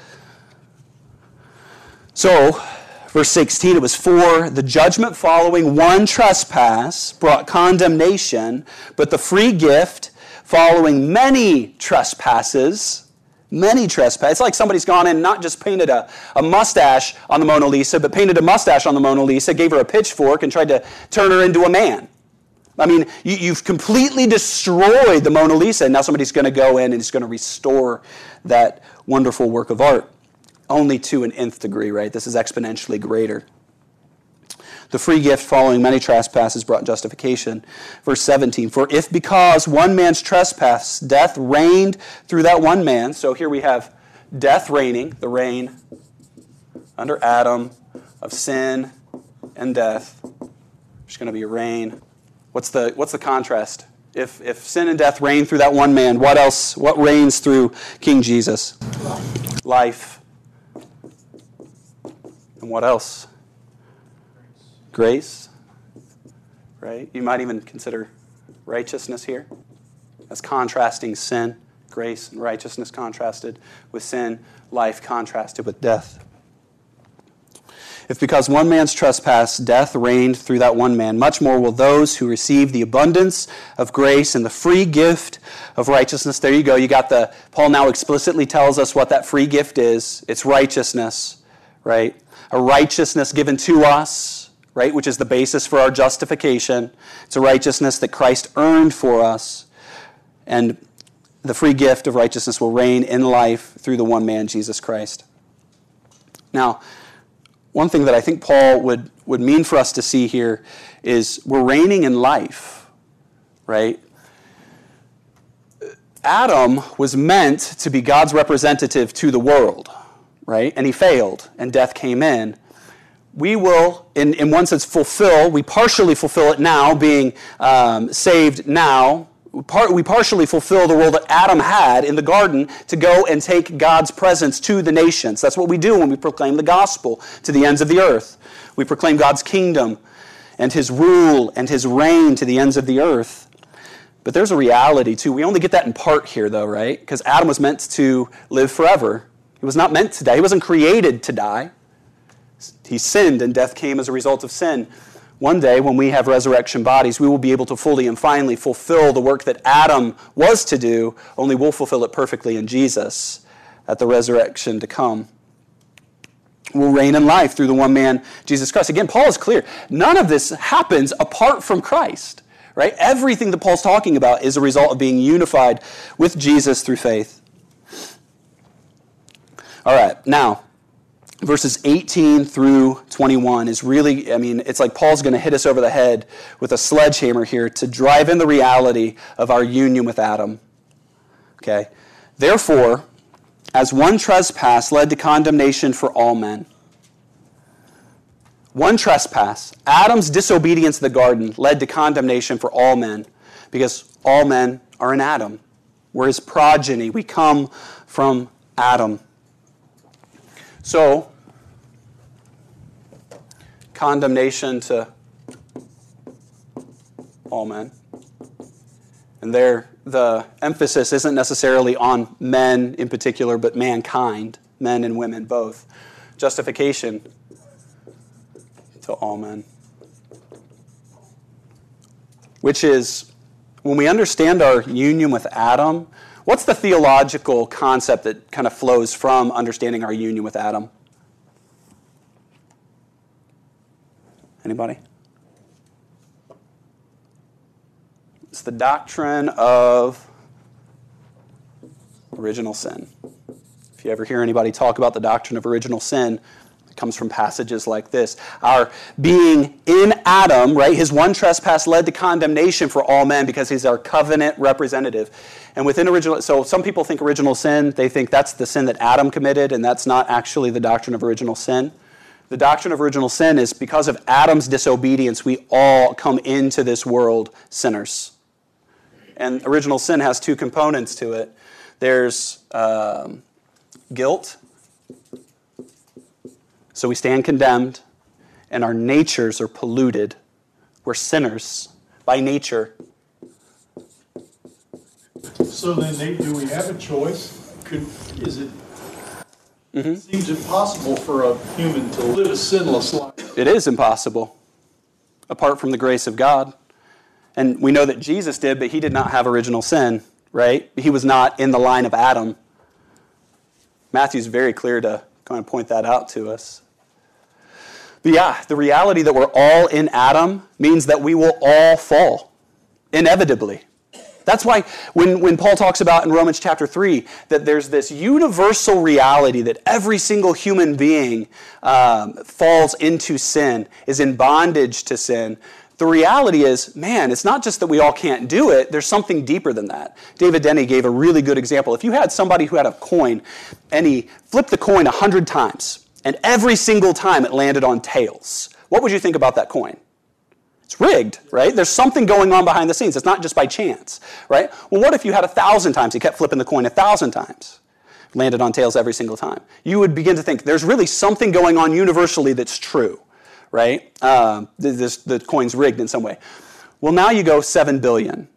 So, verse 16, it was for the judgment following one trespass brought condemnation, but the free gift following many trespasses. It's like somebody's gone in and not just painted a mustache on the Mona Lisa, but painted a mustache on the Mona Lisa, gave her a pitchfork, and tried to turn her into a man. I mean, you've completely destroyed the Mona Lisa, and now somebody's going to go in and is going to restore that wonderful work of art. Only to an nth degree, right? This is exponentially greater. The free gift following many trespasses brought justification. Verse 17, for if because one man's trespass, death reigned through that one man. So here we have death reigning, the reign under Adam of sin and death. There's going to be a reign. What's the contrast? If sin and death reign through that one man, what else? What reigns through King Jesus? Life. And what else? Grace, right? You might even consider righteousness here as contrasting sin, grace and righteousness contrasted with sin, life contrasted with death. If because one man's trespass, death reigned through that one man, much more will those who receive the abundance of grace and the free gift of righteousness. There you go. Paul now explicitly tells us what that free gift is. It's righteousness, right? A righteousness given to us, right, which is the basis for our justification. It's a righteousness that Christ earned for us. And the free gift of righteousness will reign in life through the one man, Jesus Christ. Now, one thing that I think Paul would mean for us to see here is we're reigning in life, right? Adam was meant to be God's representative to the world, right? And he failed, and death came in. We will, in one sense, we partially fulfill it now, being saved now. We partially fulfill the role that Adam had in the garden to go and take God's presence to the nations. That's what we do when we proclaim the gospel to the ends of the earth. We proclaim God's kingdom and his rule and his reign to the ends of the earth. But there's a reality, too. We only get that in part here, though, right? Because Adam was meant to live forever. He was not meant to die. He wasn't created to die. He sinned, and death came as a result of sin. One day, when we have resurrection bodies, we will be able to fully and finally fulfill the work that Adam was to do, only we'll fulfill it perfectly in Jesus at the resurrection to come. We'll reign in life through the one man, Jesus Christ. Again, Paul is clear. None of this happens apart from Christ, right? Everything that Paul's talking about is a result of being unified with Jesus through faith. All right, now, verses 18 through 21 is really, it's like Paul's going to hit us over the head with a sledgehammer here to drive in the reality of our union with Adam. Okay? Therefore, as one trespass led to condemnation for all men. One trespass, Adam's disobedience in the garden, led to condemnation for all men, because all men are in Adam. We're his progeny. We come from Adam. So, condemnation to all men. And there, the emphasis isn't necessarily on men in particular, but mankind, men and women both. Justification to all men. Which is, when we understand our union with Adam, what's the theological concept that kind of flows from understanding our union with Adam? Anybody? It's the doctrine of original sin. If you ever hear anybody talk about the doctrine of original sin, it comes from passages like this. Our being in Adam, right? His one trespass led to condemnation for all men because he's our covenant representative. And within so some people think original sin, they think that's the sin that Adam committed, and that's not actually the doctrine of original sin. The doctrine of original sin is because of Adam's disobedience, we all come into this world sinners. And original sin has two components to it. There's guilt. So we stand condemned, and our natures are polluted. We're sinners by nature. So then, Nate, do we have a choice? It seems impossible for a human to live a sinless life. It is impossible, apart from the grace of God. And we know that Jesus did, but he did not have original sin, right? He was not in the line of Adam. Matthew's very clear to kind of point that out to us. But yeah, the reality that we're all in Adam means that we will all fall, inevitably. That's why when Paul talks about in Romans chapter 3 that there's this universal reality that every single human being falls into sin, is in bondage to sin, the reality is, man, it's not just that we all can't do it, there's something deeper than that. David Denny gave a really good example. If you had somebody who had a coin and he flipped the coin 100 times and every single time it landed on tails, what would you think about that coin? It's rigged, right? There's something going on behind the scenes. It's not just by chance, right? Well, what if you had 1,000 times? He kept flipping the coin 1,000 times. Landed on tails every single time. You would begin to think there's really something going on universally that's true, right? The coin's rigged in some way. Well, now you go 7 billion,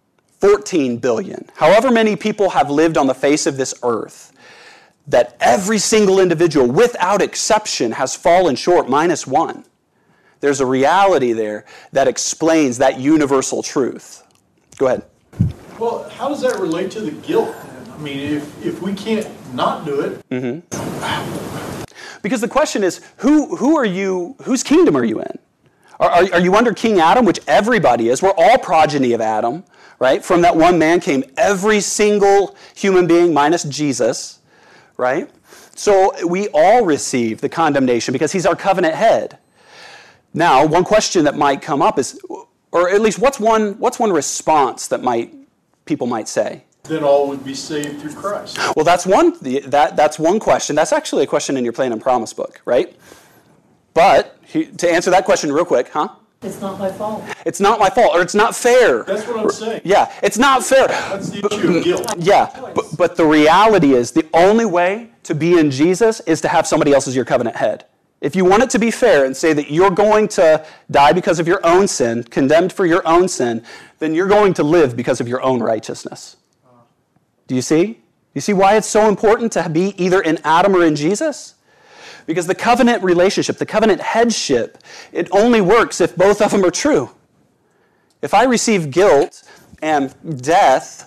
14 billion, however many people have lived on the face of this earth, that every single individual, without exception, has fallen short, minus one. There's a reality there that explains that universal truth. Go ahead. Well, how does that relate to the guilt? I mean, if we can't not do it. Because the question is, who are you? Whose kingdom are you in? Are you under King Adam, which everybody is? We're all progeny of Adam, right? From that one man came every single human being minus Jesus, right? So we all receive the condemnation because he's our covenant head. Now, one question that might come up is, or at least what's one response that people might say? Then all would be saved through Christ. Well, that's one question. That's actually a question in your Plan and Promise book, right? But to answer that question real quick, It's not my fault. It's not my fault, or it's not fair. That's what I'm saying. Yeah, it's not fair. That's the issue of guilt. Yeah, but the reality is the only way to be in Jesus is to have somebody else as your covenant head. If you want it to be fair and say that you're going to die because of your own sin, condemned for your own sin, then you're going to live because of your own righteousness. Do you see? You see why it's so important to be either in Adam or in Jesus? Because the covenant relationship, the covenant headship, it only works if both of them are true. If I receive guilt and death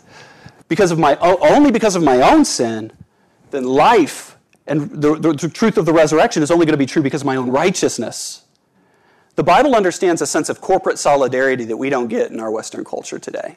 only because of my own sin, then life and the truth of the resurrection is only going to be true because of my own righteousness. The Bible understands a sense of corporate solidarity that we don't get in our Western culture today.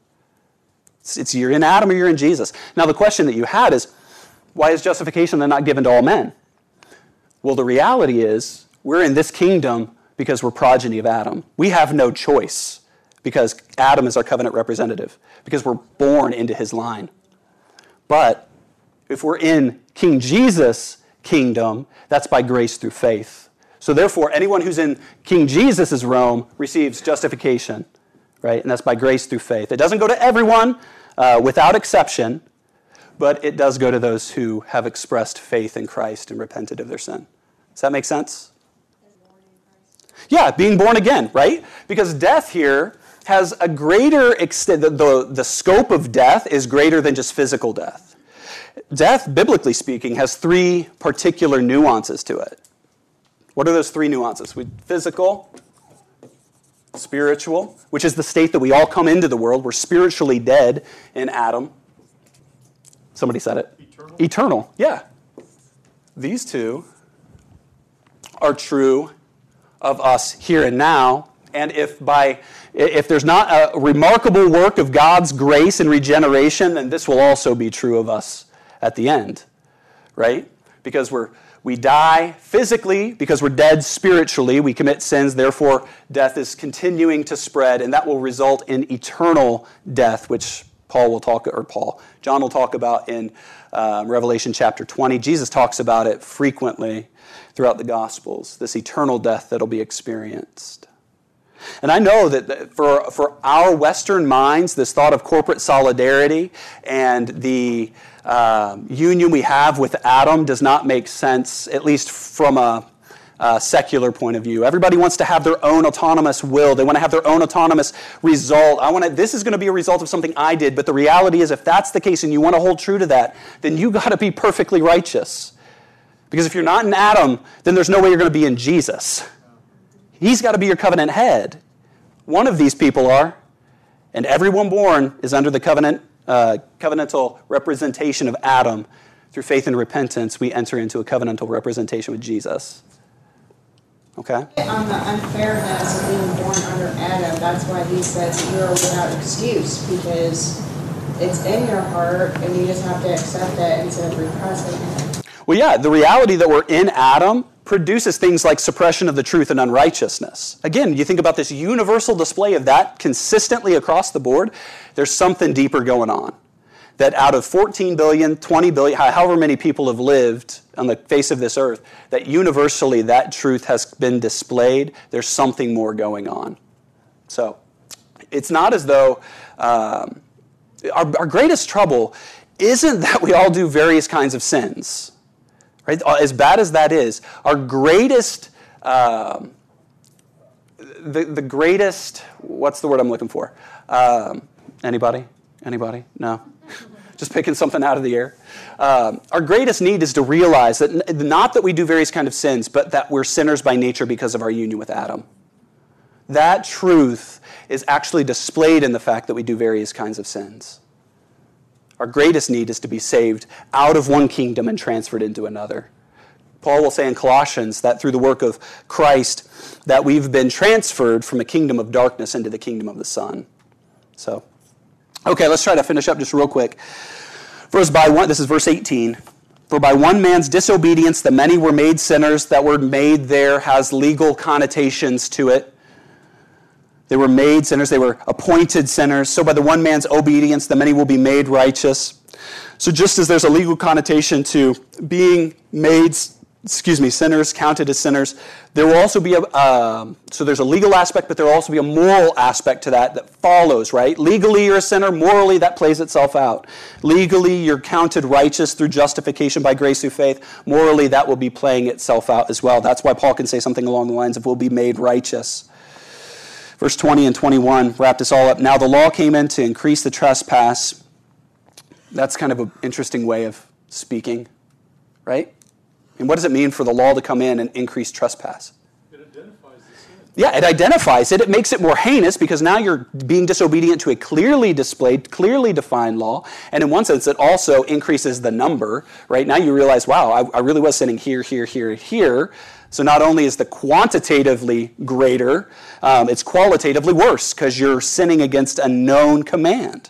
It's you're in Adam or you're in Jesus. Now the question that you had is, why is justification then not given to all men? Well, the reality is, we're in this kingdom because we're progeny of Adam. We have no choice because Adam is our covenant representative, because we're born into his line. But if we're in King Jesus' kingdom, that's by grace through faith. So therefore, anyone who's in King Jesus' Rome receives justification, right? And that's by grace through faith. It doesn't go to everyone without exception, but it does go to those who have expressed faith in Christ and repented of their sin. Does that make sense? Yeah, being born again, right? Because death here has a greater extent, the scope of death is greater than just physical death. Death, biblically speaking, has three particular nuances to it. What are those three nuances? Physical, spiritual, which is the state that we all come into the world. We're spiritually dead in Adam. Somebody said it. Eternal, yeah. These two are true of us here and now. And if there's not a remarkable work of God's grace and regeneration, then this will also be true of us at the end, right? Because we die physically, because we're dead spiritually, we commit sins, therefore death is continuing to spread, and that will result in eternal death, which John will talk about in Revelation chapter 20. Jesus talks about it frequently throughout the Gospels, this eternal death that'll be experienced. And I know that for our Western minds, this thought of corporate solidarity and the union we have with Adam does not make sense, at least from a secular point of view. Everybody wants to have their own autonomous will. They want to have their own autonomous result. This is going to be a result of something I did, but the reality is if that's the case and you want to hold true to that, then you got to be perfectly righteous. Because if you're not in Adam, then there's no way you're going to be in Jesus. He's got to be your covenant head. One of these people are, and everyone born is under the covenantal representation of Adam. Through faith and repentance, we enter into a covenantal representation with Jesus. Okay? On the unfairness of being born under Adam, that's why he says you are without excuse, because it's in your heart and you just have to accept it instead of repressing it. Well, yeah, the reality that we're in Adam produces things like suppression of the truth and unrighteousness. Again, you think about this universal display of that consistently across the board, there's something deeper going on. That out of 14 billion, 20 billion, however many people have lived on the face of this earth, that universally that truth has been displayed. There's something more going on. So it's not as though our greatest trouble isn't that we all do various kinds of sins. Right? As bad as that is, our greatest, the greatest, what's the word I'm looking for? Anybody? No? Just picking something out of the air. Our greatest need is to realize that not that we do various kinds of sins, but that we're sinners by nature because of our union with Adam. That truth is actually displayed in the fact that we do various kinds of sins. Our greatest need is to be saved out of one kingdom and transferred into another. Paul will say in Colossians that through the work of Christ that we've been transferred from a kingdom of darkness into the kingdom of the Son. So, okay, let's try to finish up just real quick. This is verse 18. For by one man's disobedience the many were made sinners. That word made there has legal connotations to it. They were made sinners. They were appointed sinners. So by the one man's obedience, the many will be made righteous. So just as there's a legal connotation to being made, sinners, counted as sinners, there will also be so there's a legal aspect, but there will also be a moral aspect to that follows, right? Legally, you're a sinner. Morally, that plays itself out. Legally, you're counted righteous through justification by grace through faith. Morally, that will be playing itself out as well. That's why Paul can say something along the lines of, we'll be made righteous. Verse 20 and 21 wrap this all up. Now the law came in to increase the trespass. That's kind of an interesting way of speaking, right? And what does it mean for the law to come in and increase trespass? It identifies the sin. Yeah, it identifies it. It makes it more heinous because now you're being disobedient to a clearly displayed, clearly defined law. And in one sense, it also increases the number, right? Now you realize, wow, I really was sinning here, here, here, here. So not only is the quantitatively greater, it's qualitatively worse because you're sinning against a known command.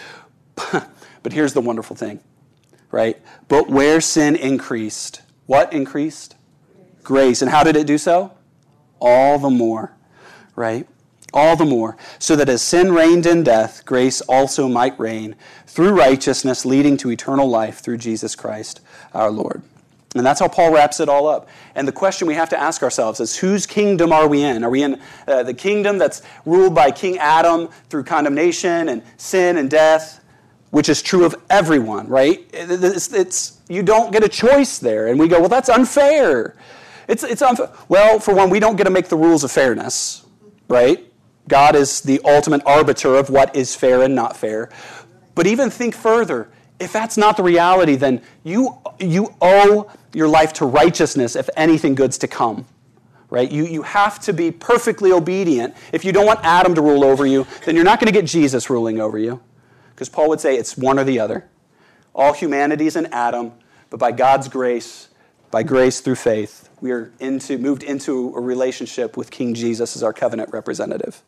But here's the wonderful thing, right? But where sin increased, what increased? Grace. And how did it do so? All the more, right? All the more. So that as sin reigned in death, grace also might reign through righteousness, leading to eternal life through Jesus Christ our Lord. And that's how Paul wraps it all up. And the question we have to ask ourselves is, whose kingdom are we in? Are we in the kingdom that's ruled by King Adam through condemnation and sin and death, which is true of everyone, right? You don't get a choice there. And we go, well, that's unfair. It's unfair. Well, for one, we don't get to make the rules of fairness, right? God is the ultimate arbiter of what is fair and not fair. But even think further. If that's not the reality, then you owe your life to righteousness if anything good's to come, right? You have to be perfectly obedient. If you don't want Adam to rule over you, then you're not going to get Jesus ruling over you. Because Paul would say it's one or the other. All humanity is in Adam, but by God's grace, by grace through faith, we are moved into a relationship with King Jesus as our covenant representative.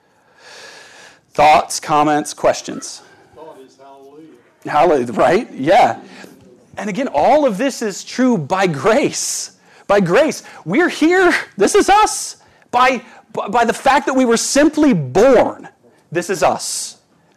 Thoughts, comments, questions? Thought is hallelujah. Hallelujah, right? Yeah. And again, all of this is true by grace. By grace. We're here. This is us. By the fact that we were simply born, this is us.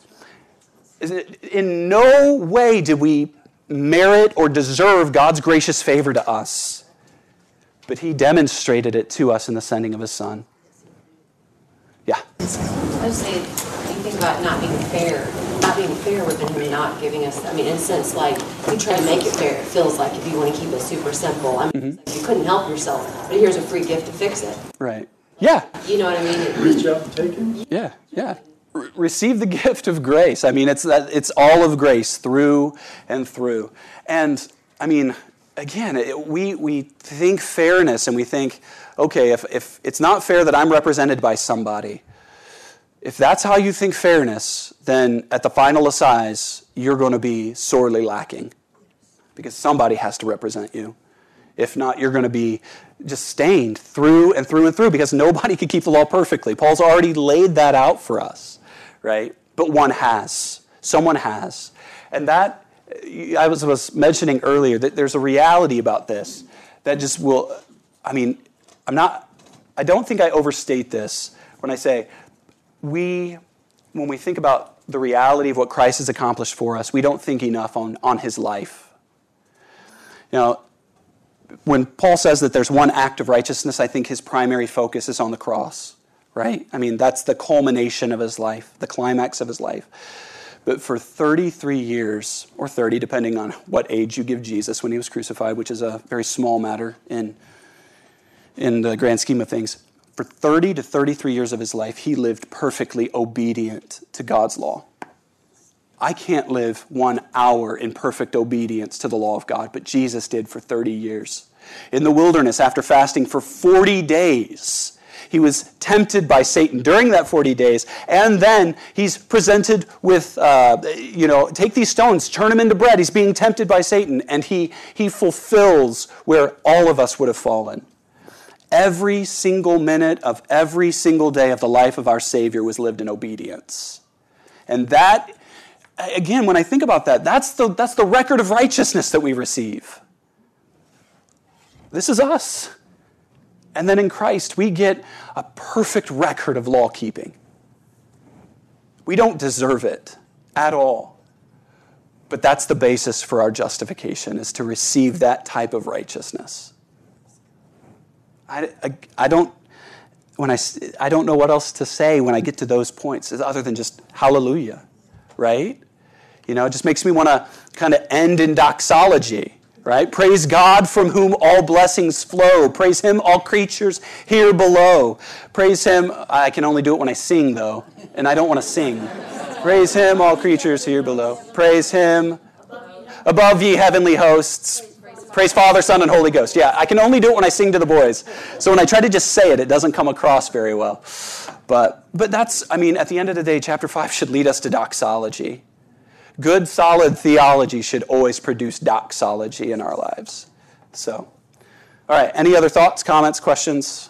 In no way did we merit or deserve God's gracious favor to us. But He demonstrated it to us in the sending of His Son. Yeah. I would say, you think about not being fair. not being fair would have been him not giving us, I mean, in a sense, like, we try to make it fair. It feels like if you want to keep it super simple. I mean, it's like you couldn't help yourself, but here's a free gift to fix it. Right. Yeah. You know what I mean? Reach out and take it. Yeah, yeah. Receive the gift of grace. I mean, it's all of grace through and through. And, I mean, again, we think fairness and we think, okay, if it's not fair that I'm represented by somebody, if that's how you think fairness, then at the final assize, you're going to be sorely lacking because somebody has to represent you. If not, you're going to be just stained through and through and through because nobody can keep the law perfectly. Paul's already laid that out for us, right? But one has. Someone has. And that, I was mentioning earlier, that there's a reality about this that just will, I mean, I don't think I overstate this when I say when we think about the reality of what Christ has accomplished for us, we don't think enough on his life. You know, when Paul says that there's one act of righteousness, I think his primary focus is on the cross, right? I mean, that's the culmination of his life, the climax of his life. But for 33 years, or 30, depending on what age you give Jesus when he was crucified, which is a very small matter in the grand scheme of things, for 30 to 33 years of his life, he lived perfectly obedient to God's law. I can't live 1 hour in perfect obedience to the law of God, but Jesus did for 30 years. In the wilderness, after fasting for 40 days, he was tempted by Satan during that 40 days, and then he's presented with, take these stones, turn them into bread. He's being tempted by Satan, and he fulfills where all of us would have fallen. Every single minute of every single day of the life of our Savior was lived in obedience. And that, again, when I think about that, that's the record of righteousness that we receive. This is us. And then in Christ, we get a perfect record of law keeping. We don't deserve it at all. But that's the basis for our justification, is to receive that type of righteousness. I don't know what else to say when I get to those points other than just hallelujah, right? You know, it just makes me want to kind of end in doxology, right? Praise God from whom all blessings flow. Praise him, all creatures here below. Praise him. I can only do it when I sing, though, and I don't want to sing. Praise him, all creatures here below. Praise him above ye heavenly hosts. Praise Father, Son, and Holy Ghost. Yeah, I can only do it when I sing to the boys. So when I try to just say it, it doesn't come across very well. But that's, I mean, at the end of the day, chapter 5 should lead us to doxology. Good, solid theology should always produce doxology in our lives. So, all right, any other thoughts, comments, questions?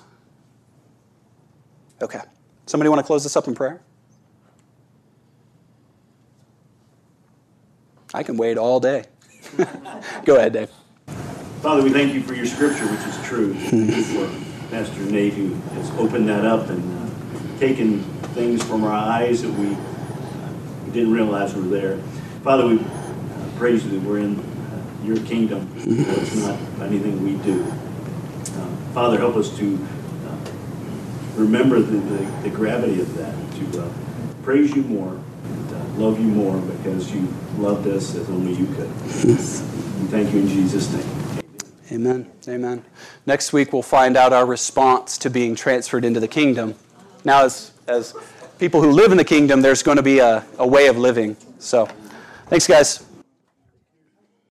Okay. Somebody want to close this up in prayer? I can wait all day. Go ahead, Dave. Father, we thank you for your scripture, which is true. For Pastor Nate, who has opened that up and taken things from our eyes that we didn't realize were there. Father, we praise you that we're in your kingdom. It's not anything we do. Father, help us to remember the gravity of that, to praise you more, and love you more because you loved us as only you could. We thank you in Jesus' name. Amen. Amen. Next week we'll find out our response to being transferred into the kingdom. Now, as people who live in the kingdom, there's going to be a way of living. So, thanks, guys.